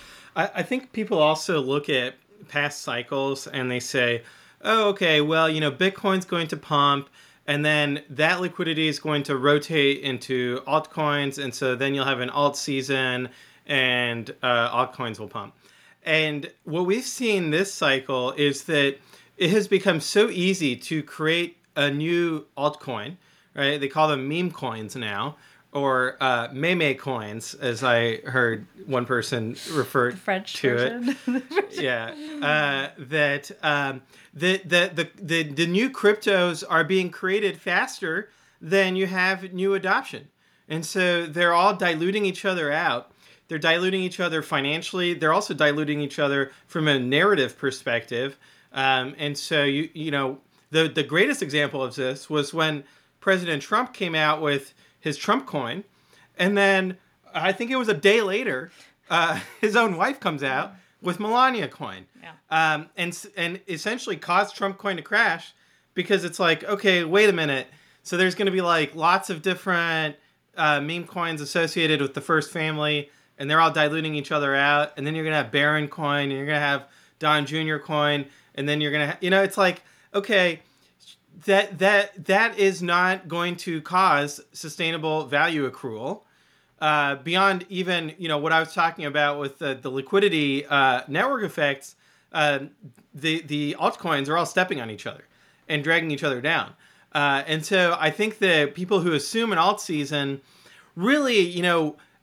I, I think people also look at past cycles and they say, oh, okay, well, you know, Bitcoin's going to pump and then that liquidity is going to rotate into altcoins. And so then you'll have an alt season and uh, altcoins will pump. And what we've seen this cycle is that it has become so easy to create a new altcoin, right? They call them meme coins now, or uh, meme coins, as I heard one person refer French to version. it. Yeah, uh, that um, the, the the the the new cryptos are being created faster than you have new adoption, and so they're all diluting each other out. They're diluting each other financially. They're also diluting each other from a narrative perspective. Um, and so you you know the the greatest example of this was when President Trump came out with his Trump coin, and then I think it was a day later, uh, his own wife comes out with Melania coin, Yeah. um, and and essentially caused Trump coin to crash because it's like, okay, wait a minute, so there's going to be like lots of different uh, meme coins associated with the first family, and they're all diluting each other out, and then you're going to have Barron coin, and you're going to have Don Junior coin, and then you're going to, ha- you know, it's like, okay. That that that is not going to cause sustainable value accrual uh, beyond even, you know, what I was talking about with the, the liquidity uh, network effects. Uh, the the altcoins are all stepping on each other and dragging each other down. Uh, and so I think that people who assume an alt season really, you know,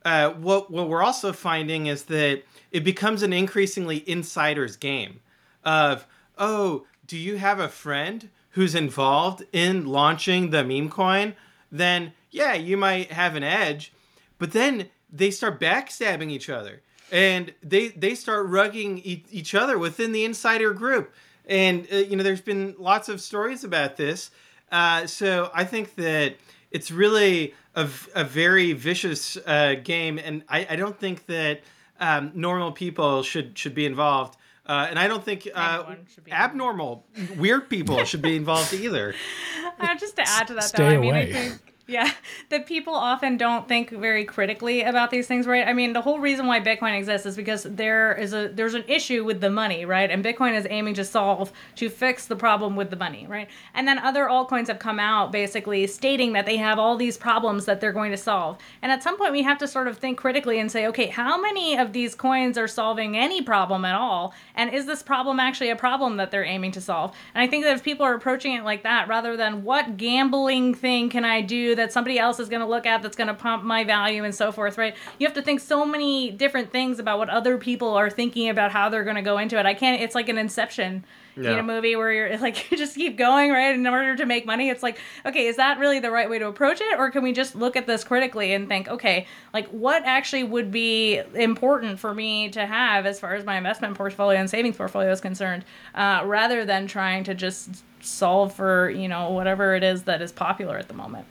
uh, what what we're also finding is that it becomes an increasingly insider's game of, oh, do you have a friend who's involved in launching the meme coin? Then yeah, you might have an edge, but then they start backstabbing each other, and they they start rugging e- each other within the insider group. And uh, you know, there's been lots of stories about this. Uh, so I think that it's really a, a very vicious uh, game, and I, I don't think that um, normal people should should be involved. Uh, and I don't think uh, abnormal, weird people should be involved either. Uh, just to add to that, Stay though, I away. mean, I think, yeah, that people often don't think very critically about these things, right? I mean, the whole reason why Bitcoin exists is because there is a there's an issue with the money, right? And Bitcoin is aiming to solve, to fix the problem with the money, right? And then other altcoins have come out basically stating that they have all these problems that they're going to solve. And at some point, we have to sort of think critically and say, okay, how many of these coins are solving any problem at all? And is this problem actually a problem that they're aiming to solve? And I think that if people are approaching it like that, rather than what gambling thing can I do that somebody else is going to look at that's going to pump my value and so forth, right? You have to think so many different things about what other people are thinking about how they're going to go into it. I can't, it's like an Inception, Yeah. you know, movie where you're like, you just keep going, right? In order to make money, it's like, okay, is that really the right way to approach it? Or can we just look at this critically and think, okay, like what actually would be important for me to have as far as my investment portfolio and savings portfolio is concerned, uh, rather than trying to just solve for, you know, whatever it is that is popular at the moment.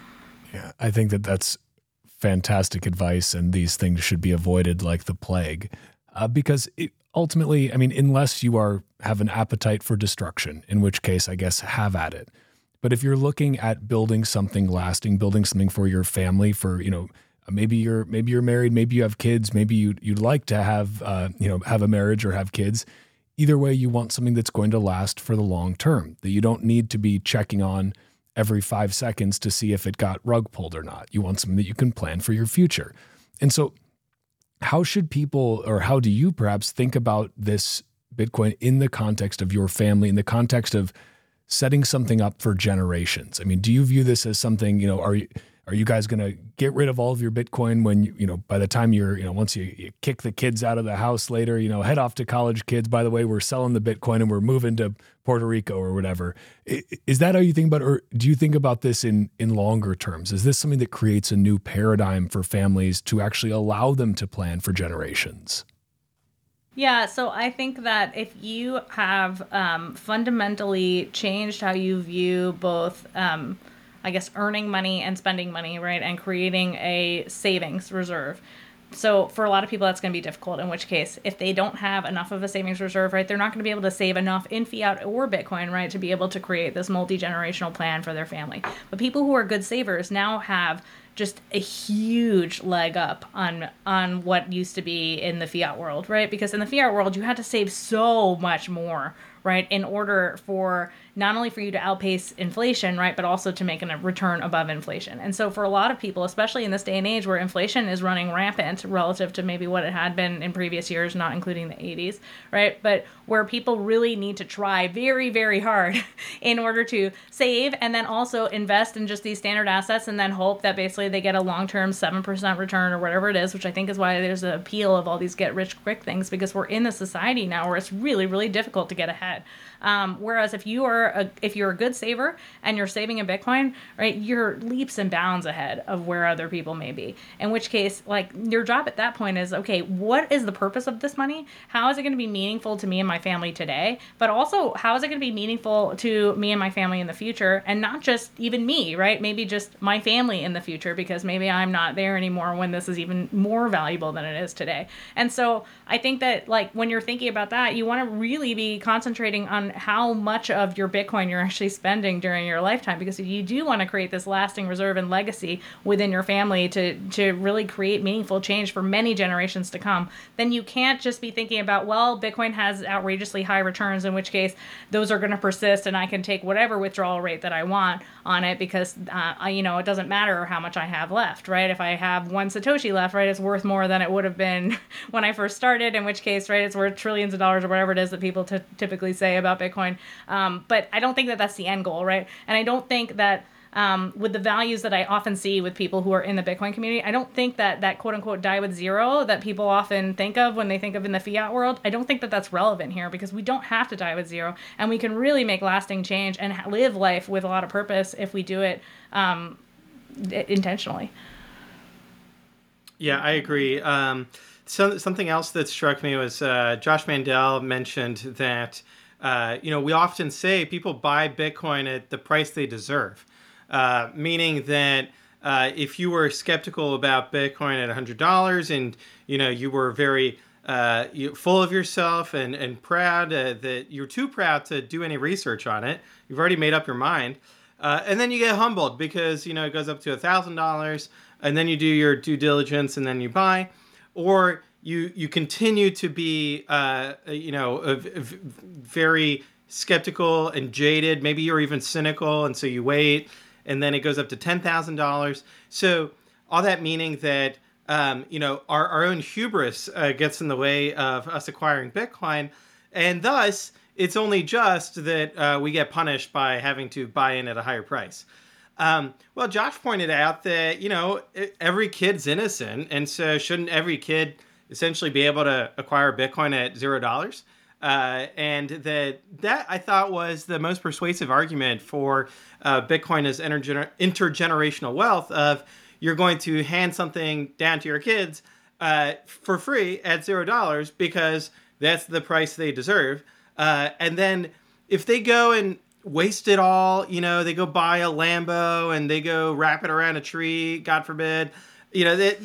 Yeah, I think that that's fantastic advice, and these things should be avoided like the plague, uh, because it, ultimately, I mean, unless you are have an appetite for destruction, in which case, I guess, have at it. But if you're looking at building something lasting, building something for your family, for, you know, maybe you're maybe you're married, maybe you have kids, maybe you you'd like to have uh, you know have a marriage or have kids. Either way, you want something that's going to last for the long term, that you don't need to be checking on every five seconds to see if it got rug pulled or not. You want something that you can plan for your future. And so how should people, or how do you perhaps think about this Bitcoin in the context of your family, in the context of setting something up for generations? I mean, do you view this as something, you know, are you, are you guys going to get rid of all of your Bitcoin when, you, you know, by the time you're, you know, once you, you kick the kids out of the house later, you know, head off to college, kids, by the way, we're selling the Bitcoin and we're moving to Puerto Rico or whatever. Is that how you think about it? Or do you think about this in, in longer terms? Is this something that creates a new paradigm for families to actually allow them to plan for generations? Yeah, so I think that if you have um, fundamentally changed how you view both, um, I guess, earning money and spending money, right, and creating a savings reserve. So for a lot of people, that's going to be difficult, in which case, if they don't have enough of a savings reserve, right, they're not going to be able to save enough in fiat or Bitcoin, right, to be able to create this multi-generational plan for their family. But people who are good savers now have just a huge leg up on on what used to be in the fiat world, right? Because in the fiat world, you had to save so much more, right, in order for not only for you to outpace inflation, right, but also to make a return above inflation. And so for a lot of people, especially in this day and age where inflation is running rampant relative to maybe what it had been in previous years, not including the eighties, right, but where people really need to try very, very hard in order to save and then also invest in just these standard assets and then hope that basically they get a long-term seven percent return or whatever it is, which I think is why there's an appeal of all these get-rich-quick things, because we're in a society now where it's really, really difficult to get ahead. Um, whereas if you are a, if you're a good saver and you're saving in Bitcoin, right, you're leaps and bounds ahead of where other people may be. In which case, like, your job at that point is, okay, what is the purpose of this money? How is it going to be meaningful to me and my family today? But also, how is it going to be meaningful to me and my family in the future? And not just even me, right? Maybe just my family in the future, because maybe I'm not there anymore when this is even more valuable than it is today. And so I think that, like, when you're thinking about that, you want to really be concentrating on how much of your Bitcoin you're actually spending during your lifetime, because if you do want to create this lasting reserve and legacy within your family to to really create meaningful change for many generations to come, then you can't just be thinking about, well, Bitcoin has outrageously high returns, in which case those are going to persist and I can take whatever withdrawal rate that I want on it, because uh, I, you know, it doesn't matter how much I have left, right? If I have one Satoshi left, right, it's worth more than it would have been when I first started, in which case, right, it's worth trillions of dollars or whatever it is that people t- typically say about Bitcoin. Um, but I don't think that that's the end goal, right? And I don't think that um, with the values that I often see with people who are in the Bitcoin community, I don't think that that quote unquote die with zero that people often think of when they think of in the fiat world, I don't think that that's relevant here, because we don't have to die with zero, and we can really make lasting change and live life with a lot of purpose if we do it um, intentionally. Yeah, I agree. Um, so, something else that struck me was uh, Josh Mandel mentioned that, uh, you know, we often say people buy Bitcoin at the price they deserve, uh, meaning that uh, if you were skeptical about Bitcoin at one hundred dollars and, you know, you were very uh, you, full of yourself and, and proud uh, that you're too proud to do any research on it, you've already made up your mind. Uh, and then you get humbled because, you know, it goes up to one thousand dollars. And then you do your due diligence and then you buy, or you you continue to be, uh, you know, a, a very skeptical and jaded. Maybe you're even cynical, and so you wait, and then it goes up to ten thousand dollars. So all that meaning that, um, you know, our, our own hubris uh, gets in the way of us acquiring Bitcoin, and thus it's only just that uh, we get punished by having to buy in at a higher price. Um, well, Josh pointed out that, you know, every kid's innocent. And so shouldn't every kid essentially be able to acquire Bitcoin at zero dollars? Uh, and that that I thought was the most persuasive argument for uh, Bitcoin as intergener- intergenerational wealth of you're going to hand something down to your kids uh, for free at zero dollars because that's the price they deserve. Uh, and then if they go and waste it all, you know, they go buy a Lambo and they go wrap it around a tree, God forbid, you know, that,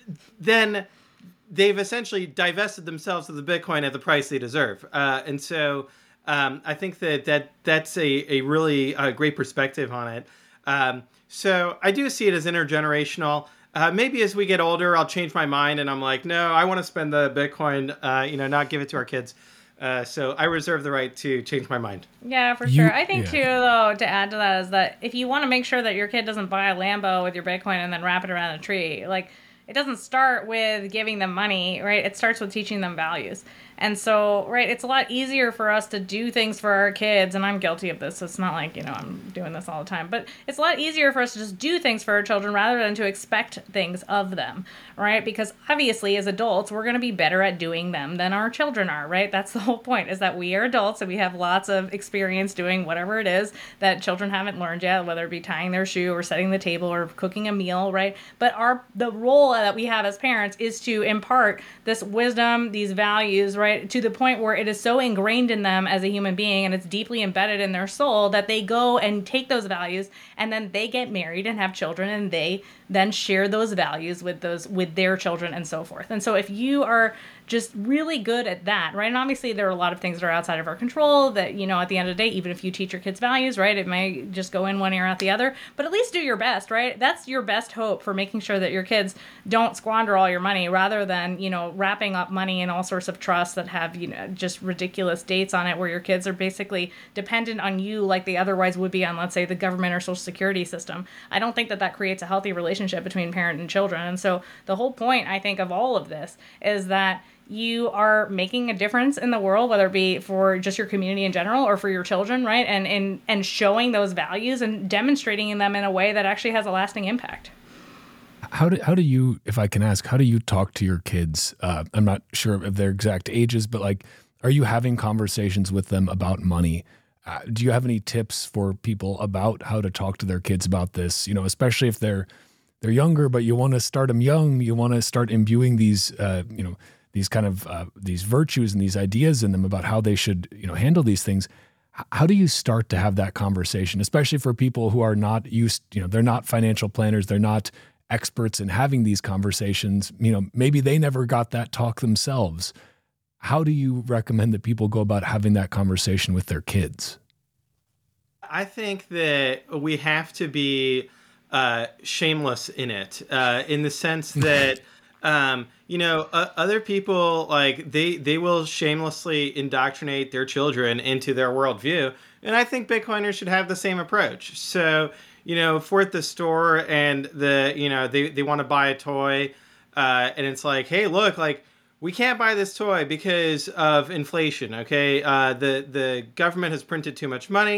then they've essentially divested themselves of the Bitcoin at the price they deserve. Uh, and so um, I think that, that that's a, a really uh, great perspective on it. Um, so I do see it as intergenerational. Uh, maybe as we get older, I'll change my mind and I'm like, no, I want to spend the Bitcoin, uh, you know, not give it to our kids. Uh, so I reserve the right to change my mind. Yeah, for You- sure. I think yeah. too, though, to add to that is that if you want to make sure that your kid doesn't buy a Lambo with your Bitcoin and then wrap it around a tree, like, it doesn't start with giving them money, right? It starts with teaching them values. And so, right, it's a lot easier for us to do things for our kids, and I'm guilty of this. So it's not like, you know, I'm doing this all the time, but it's a lot easier for us to just do things for our children rather than to expect things of them, right? Because obviously, as adults, we're going to be better at doing them than our children are, right? That's the whole point, is that we are adults and we have lots of experience doing whatever it is that children haven't learned yet, whether it be tying their shoe or setting the table or cooking a meal, right? But our the role that we have as parents is to impart this wisdom, these values, right, to the point where it is so ingrained in them as a human being and it's deeply embedded in their soul that they go and take those values and then they get married and have children and they then share those values with those with their children and so forth. And so if you are just really good at that, right? And obviously there are a lot of things that are outside of our control that, you know, at the end of the day, even if you teach your kids values, right, it may just go in one ear out the other, but at least do your best, right? That's your best hope for making sure that your kids don't squander all your money rather than, you know, wrapping up money in all sorts of trusts that have, you know, just ridiculous dates on it where your kids are basically dependent on you like they otherwise would be on, let's say, the government or social security system. I don't think that that creates a healthy relationship between parent and children. And so the whole point, I think, of all of this is that you are making a difference in the world, whether it be for just your community in general or for your children, right? And and, and showing those values and demonstrating them in a way that actually has a lasting impact. How do how do you, if I can ask, how do you talk to your kids? Uh, I'm not sure of their exact ages, but like, are you having conversations with them about money? Uh, do you have any tips for people about how to talk to their kids about this? You know, especially if they're they're younger, but you want to start them young. You want to start imbuing these, uh, you know, these kind of uh, these virtues and these ideas in them about how they should, you know, handle these things. How do you start to have that conversation, especially for people who are not used, you know, they're not financial planners, they're not experts in having these conversations. You know, maybe they never got that talk themselves. How do you recommend that people go about having that conversation with their kids? I think that we have to be uh, shameless in it, uh, in the sense that, um, you know, uh, other people, like, they, they will shamelessly indoctrinate their children into their worldview. And I think Bitcoiners should have the same approach. So, you know, if we're at the store and the, you know, they, they want to buy a toy, uh, and it's like, hey, look, like, we can't buy this toy because of inflation, okay? Uh, the, the government has printed too much money.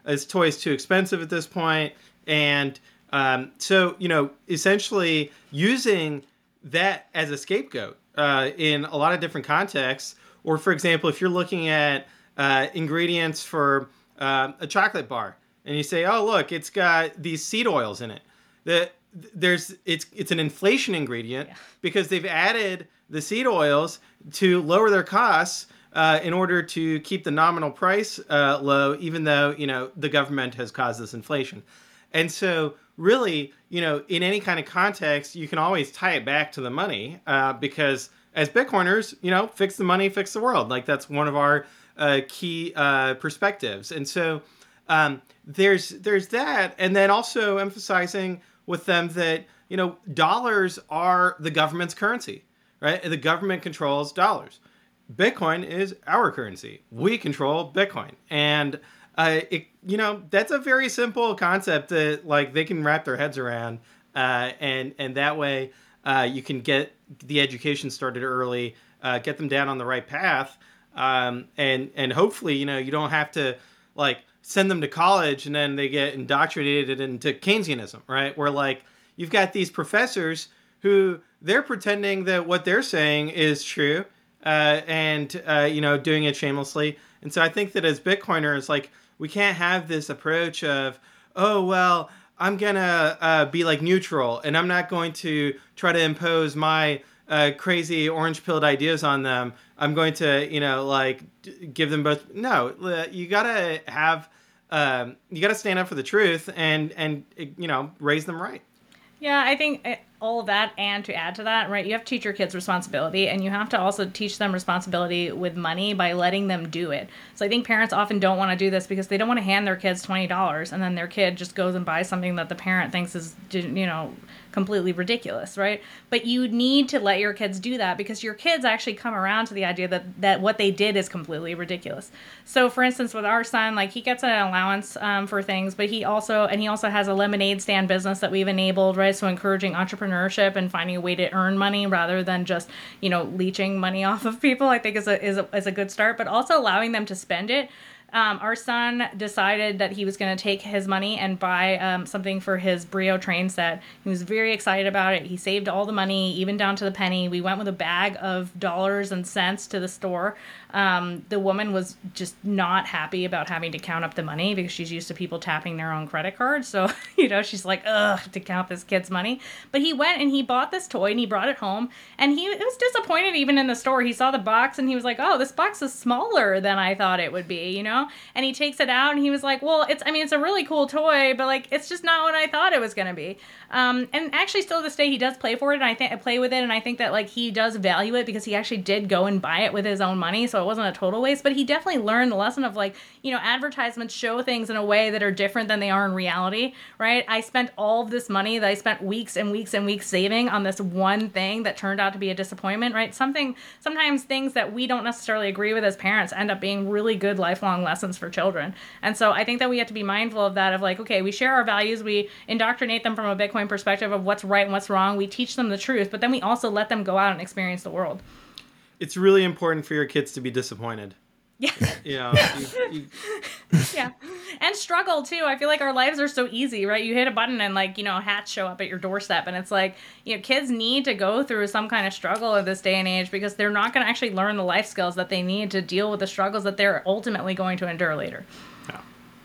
this toy is too expensive at this point. And um, so, you know, essentially using that as a scapegoat uh, in a lot of different contexts. Or, for example, if you're looking at uh, ingredients for uh, a chocolate bar, and you say, "Oh, look, it's got these seed oils in it." The, there's it's it's an inflation ingredient yeah. because they've added the seed oils to lower their costs uh, in order to keep the nominal price uh, low, even though, you know, the government has caused this inflation. And so, really, you know, in any kind of context, you can always tie it back to the money uh, because as Bitcoiners, you know, fix the money, fix the world. Like that's one of our uh, key uh, perspectives. And so um, there's there's that, and then also emphasizing with them that, you know, dollars are the government's currency, right? The government controls dollars. Bitcoin is our currency. We control Bitcoin, and uh, it, you know, that's a very simple concept that like they can wrap their heads around, uh, and and that way uh, you can get the education started early, uh, get them down on the right path, um, and and hopefully, you know, you don't have to like send them to college and then they get indoctrinated into Keynesianism, right? Where like you've got these professors who they're pretending that what they're saying is true, uh, and uh, you know, doing it shamelessly. And so I think that as Bitcoiners, like we can't have this approach of, oh well, I'm gonna uh, be like neutral and I'm not going to try to impose my uh, crazy orange-pilled ideas on them. I'm going to, you know, like d- give them both. No, you gotta have, um, you gotta stand up for the truth and and you know, raise them right. Yeah, I think all of that, and to add to that, right, you have to teach your kids responsibility, and you have to also teach them responsibility with money by letting them do it. So I think parents often don't want to do this because they don't want to hand their kids twenty dollars, and then their kid just goes and buys something that the parent thinks is, you know, completely ridiculous, right? But you need to let your kids do that because your kids actually come around to the idea that, that what they did is completely ridiculous. So for instance, with our son, like he gets an allowance um, for things, but he also, and he also has a lemonade stand business that we've enabled, right? So encouraging entrepreneurship and finding a way to earn money rather than just, you know, leeching money off of people, I think is a, is a, is a good start, but also allowing them to spend it. Um, our son decided that he was going to take his money and buy um, something for his Brio train set. He was very excited about it. He saved all the money, even down to the penny. We went with a bag of dollars and cents to the store. Um, the woman was just not happy about having to count up the money because she's used to people tapping their own credit card. So, you know, she's like, ugh, to count this kid's money. But he went and he bought this toy and he brought it home. And he was disappointed even in the store. He saw the box and he was like, oh, this box is smaller than I thought it would be, you know? And he takes it out and he was like, well, it's, I mean, it's a really cool toy, but like, it's just not what I thought it was going to be. Um, and actually still to this day, he does play for it and I think play with it. And I think that like he does value it because he actually did go and buy it with his own money. So it wasn't a total waste, but he definitely learned the lesson of like, you know, advertisements show things in a way that are different than they are in reality, right? I spent all of this money that I spent weeks and weeks and weeks saving on this one thing that turned out to be a disappointment, right? Something, sometimes things that we don't necessarily agree with as parents end up being really good lifelong lessons for children. And so I think that we have to be mindful of that, of like, okay, we share our values, we indoctrinate them from a Bitcoin perspective of what's right and what's wrong, we teach them the truth, but then we also let them go out and experience the world. It's really important for your kids to be disappointed. Yeah. You know, you, you... Yeah. And struggle too. I feel like our lives are so easy, right? You hit a button and like, you know, hats show up at your doorstep and it's like, you know, kids need to go through some kind of struggle at this day and age because they're not going to actually learn the life skills that they need to deal with the struggles that they're ultimately going to endure later. Yeah.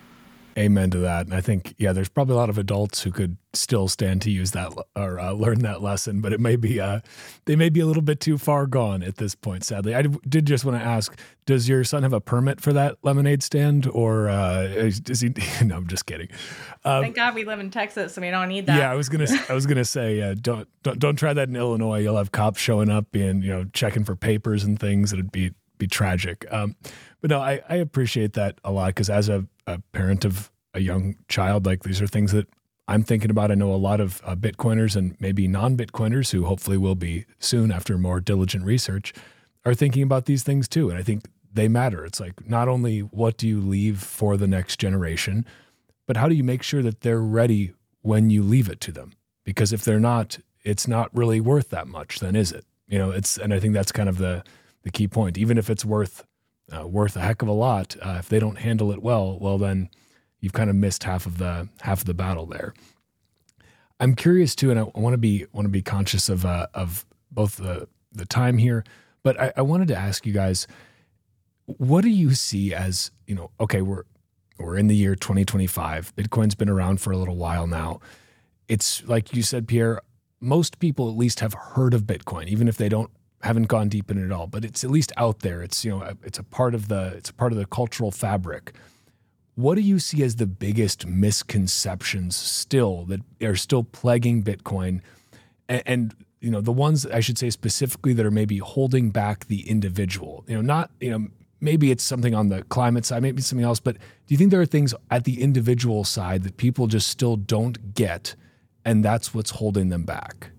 Amen to that. And I think, yeah, there's probably a lot of adults who could still stand to use that or uh, learn that lesson, but it may be, uh, they may be a little bit too far gone at this point, sadly. I did just want to ask, does your son have a permit for that lemonade stand or uh, is he, no, I'm just kidding. Um, Thank God we live in Texas, so we don't need that. Yeah, I was going to, I was going to say, uh, don't, don't, don't try that in Illinois. You'll have cops showing up and, you know, checking for papers and things. It'd be, be tragic. Um, but no, I, I appreciate that a lot because as a, a parent of a young child, like these are things that I'm thinking about. I know a lot of uh, Bitcoiners and maybe non-Bitcoiners who hopefully will be soon after more diligent research are thinking about these things too. And I think they matter. It's like, not only what do you leave for the next generation, but how do you make sure that they're ready when you leave it to them? Because if they're not, it's not really worth that much, then is it? You know, it's, and I think that's kind of the, the key point. Even if it's worth, uh, worth a heck of a lot, uh, if they don't handle it well, well then, you've kind of missed half of the half of the battle there. I'm curious too, and I want to be want to be conscious of uh, of both the the time here, but I, I wanted to ask you guys, what do you see as, you know, okay, we're we're in the year twenty twenty-five. Bitcoin's been around for a little while now. It's like you said, Pierre, most people at least have heard of Bitcoin, even if they don't haven't gone deep in it at all. But it's at least out there. It's, you know, it's a part of the it's a part of the cultural fabric. What do you see as the biggest misconceptions still that are still plaguing Bitcoin, and, and you know, the ones I should say specifically that are maybe holding back the individual? You know, not, you know, maybe it's something on the climate side, maybe something else, but do you think there are things at the individual side that people just still don't get, and that's what's holding them back?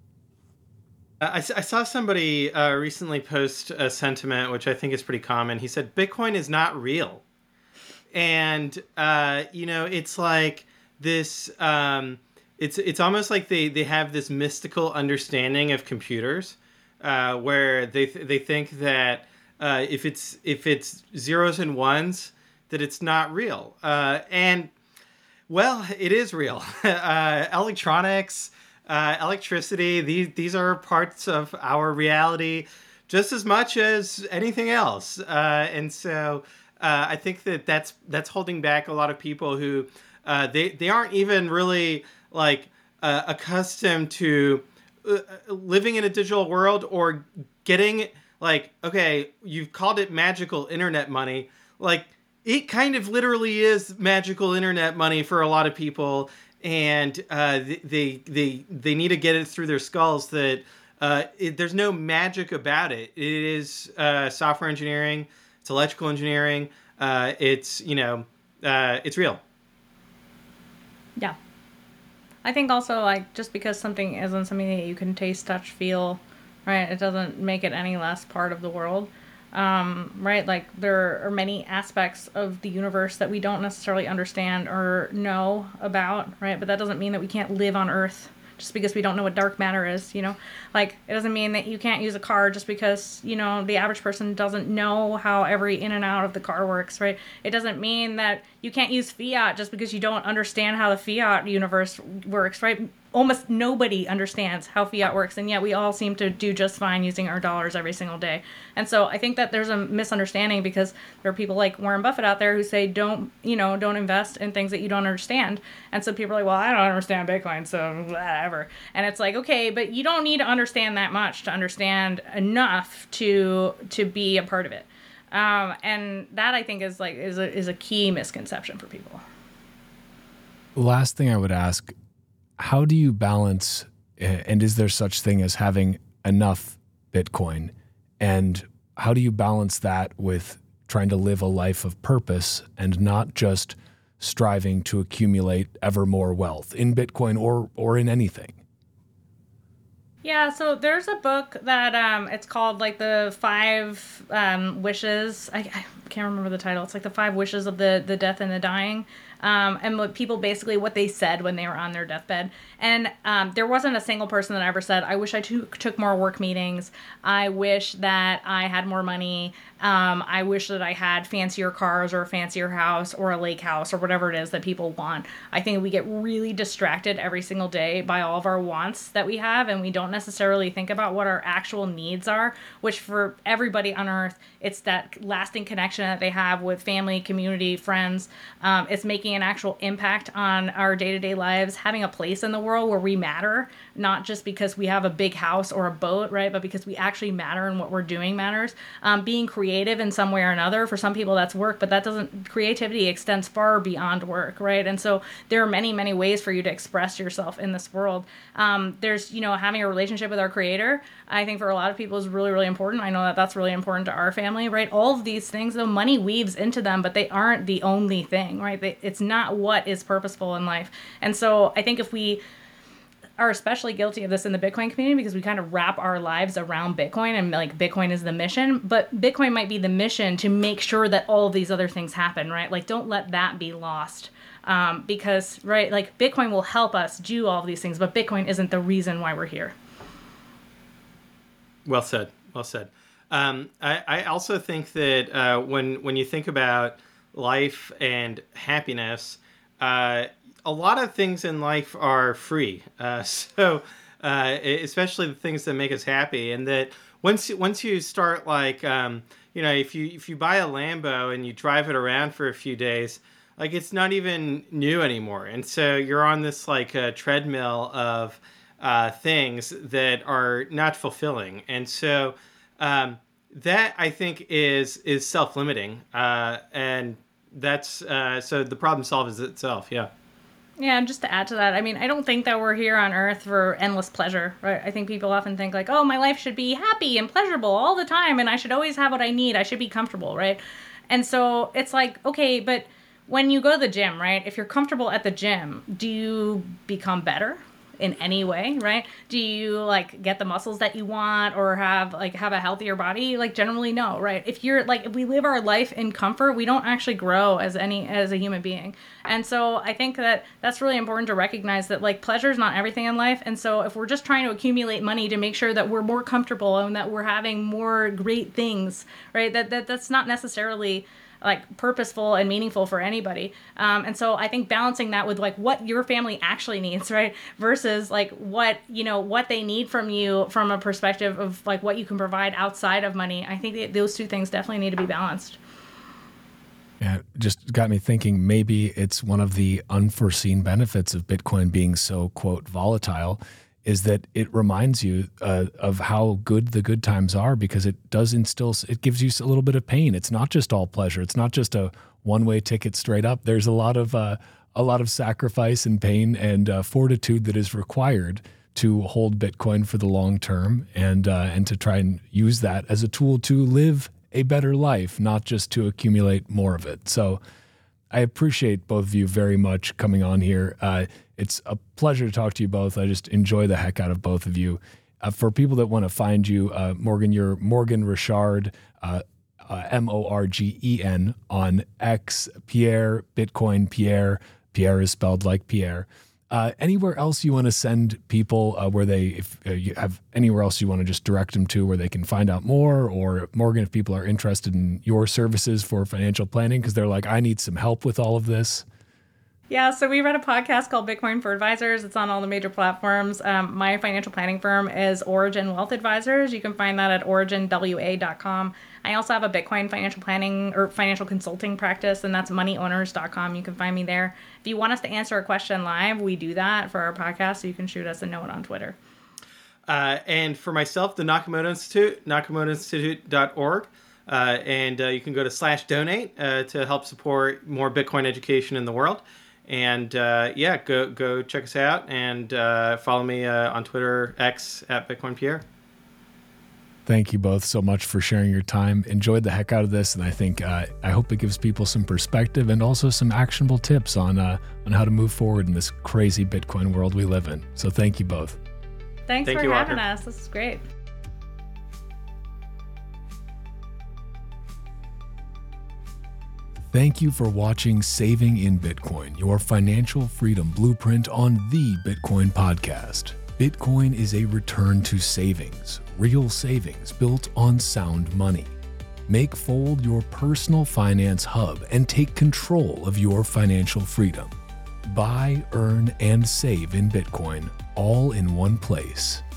I, I saw somebody uh, recently post a sentiment, which I think is pretty common. He said, Bitcoin is not real. And, uh, you know, it's like this, um, it's it's almost like they, they have this mystical understanding of computers, uh, where they th- they think that uh, if it's if it's zeros and ones, that it's not real. Uh, and, well, it is real. uh, electronics, uh, electricity, these, these are parts of our reality just as much as anything else. Uh, and so... Uh, I think that that's that's holding back a lot of people who uh, they they aren't even really like uh, accustomed to uh, living in a digital world or getting like, okay, you've called it magical internet money. Like, it kind of literally is magical internet money for a lot of people, and uh, they they they need to get it through their skulls that uh, it, there's no magic about it. It is uh, software engineering. It's electrical engineering. Uh, it's, you know, uh, it's real. Yeah. I think also, like, just because something isn't something that you can taste, touch, feel, right, it doesn't make it any less part of the world. Um, right? Like, there are many aspects of the universe that we don't necessarily understand or know about, right? But that doesn't mean that we can't live on Earth just because we don't know what dark matter is, you know? Like, it doesn't mean that you can't use a car just because, you know, the average person doesn't know how every in and out of the car works, right? It doesn't mean that you can't use fiat just because you don't understand how the fiat universe works, right? Almost nobody understands how fiat works, and yet we all seem to do just fine using our dollars every single day. And so I think that there's a misunderstanding because there are people like Warren Buffett out there who say, don't, you know, don't invest in things that you don't understand. And so people are like, well, I don't understand Bitcoin, so whatever. And it's like, okay, but you don't need to understand that much to understand enough to to be a part of it. Um, and that, I think, is like is a, is a key misconception for people. Last thing I would ask, how do you balance, and is there such thing as having enough Bitcoin? And how do you balance that with trying to live a life of purpose and not just striving to accumulate ever more wealth in Bitcoin or or in anything? Yeah, so there's a book that um, it's called like the Five um, Wishes. I, I can't remember the title. It's like the Five Wishes of the, the Death and the Dying. Um, and what people basically what they said when they were on their deathbed. And um, there wasn't a single person that ever said, I wish I took took more work meetings. I wish that I had more money. Um, I wish that I had fancier cars or a fancier house or a lake house or whatever it is that people want. I think we get really distracted every single day by all of our wants that we have, and we don't necessarily think about what our actual needs are, which for everybody on earth, it's that lasting connection that they have with family, community, friends. Um, it's making an actual impact on our day-to-day lives, having a place in the world where we matter, not just because we have a big house or a boat, right, but because we actually matter and what we're doing matters. Um, being creative in some way or another, for some people that's work, but that doesn't, creativity extends far beyond work, right? And so there are many, many ways for you to express yourself in this world. Um, there's, you know, having a relationship with our creator, I think for a lot of people is really, really important. I know that that's really important to our family, right? All of these things, though, money weaves into them, but they aren't the only thing, right? They, it's not what is purposeful in life. And so I think if we are especially guilty of this in the Bitcoin community because we kind of wrap our lives around Bitcoin and like Bitcoin is the mission, but Bitcoin might be the mission to make sure that all of these other things happen, right? Like, don't let that be lost. Um, because, right, like Bitcoin will help us do all of these things, but Bitcoin isn't the reason why we're here. Well said. Well said. Um, I, I also think that uh, when when you think about life and happiness, uh, a lot of things in life are free. Uh, so, uh, especially the things that make us happy, and that once once you start like, um, you know, if you if you buy a Lambo and you drive it around for a few days, like it's not even new anymore, and so you're on this like uh, treadmill of uh, things that are not fulfilling, and so um, that I think is is self-limiting, uh, and that's uh, so the problem solves itself. Yeah. Yeah, and just to add to that, I mean, I don't think that we're here on Earth for endless pleasure, right? I think people often think like, oh, my life should be happy and pleasurable all the time, and I should always have what I need. I should be comfortable, right? And so it's like, okay, but when you go to the gym, right, if you're comfortable at the gym, do you become better in any way, right? Do you like get the muscles that you want or have like have a healthier body? Like generally no, right? If you're like, if we live our life in comfort, we don't actually grow as any, as a human being. And so I think that that's really important to recognize that like pleasure is not everything in life. And so if we're just trying to accumulate money to make sure that we're more comfortable and that we're having more great things, right? That, that that's not necessarily like purposeful and meaningful for anybody. Um, and so I think balancing that with like what your family actually needs, right? Versus like what, you know, what they need from you from a perspective of like what you can provide outside of money. I think that those two things definitely need to be balanced. Yeah, it just got me thinking maybe it's one of the unforeseen benefits of Bitcoin being so, quote, volatile, is that it reminds you uh, of how good the good times are, because it does instill, it gives you a little bit of pain. It's not just all pleasure. It's not just a one-way ticket straight up. There's a lot of uh, a lot of sacrifice and pain and uh, fortitude that is required to hold Bitcoin for the long term, and uh, and to try and use that as a tool to live a better life, not just to accumulate more of it. So I appreciate both of you very much coming on here. Uh, it's a pleasure to talk to you both. I just enjoy the heck out of both of you. Uh, for people that want to find you, uh, Morgan, you're Morgan Richard, uh, uh, M O R G E N on X, Pierre, Bitcoin Pierre. Pierre is spelled like Pierre. Uh, anywhere else you want to send people uh, where they, if uh, you have anywhere else you want to just direct them to where they can find out more, or Morgan, if people are interested in your services for financial planning, because they're like, I need some help with all of this. Yeah, so we run a podcast called Bitcoin for Advisors. It's on all the major platforms. Um, my financial planning firm is Origin Wealth Advisors. You can find that at origin w a dot com. I also have a Bitcoin financial planning or financial consulting practice, and that's money owners dot com. You can find me there. If you want us to answer a question live, we do that for our podcast, so you can shoot us a note on Twitter. Uh, and for myself, the Nakamoto Institute, nakamoto institute dot org. Uh, and uh, you can go to slash donate uh, to help support more Bitcoin education in the world. And uh, yeah, go go check us out, and uh, follow me uh, on Twitter, X, at Bitcoin Pierre. Thank you both so much for sharing your time. Enjoyed the heck out of this, and I think uh, I hope it gives people some perspective and also some actionable tips on uh, on how to move forward in this crazy Bitcoin world we live in. So thank you both. Thanks Thank for you, having Walker. us. This is great. Thank you for watching Saving in Bitcoin, your financial freedom blueprint on the Bitcoin Podcast. Bitcoin is a return to savings, real savings built on sound money. Make Fold your personal finance hub and take control of your financial freedom. Buy, earn, and save in Bitcoin, all in one place.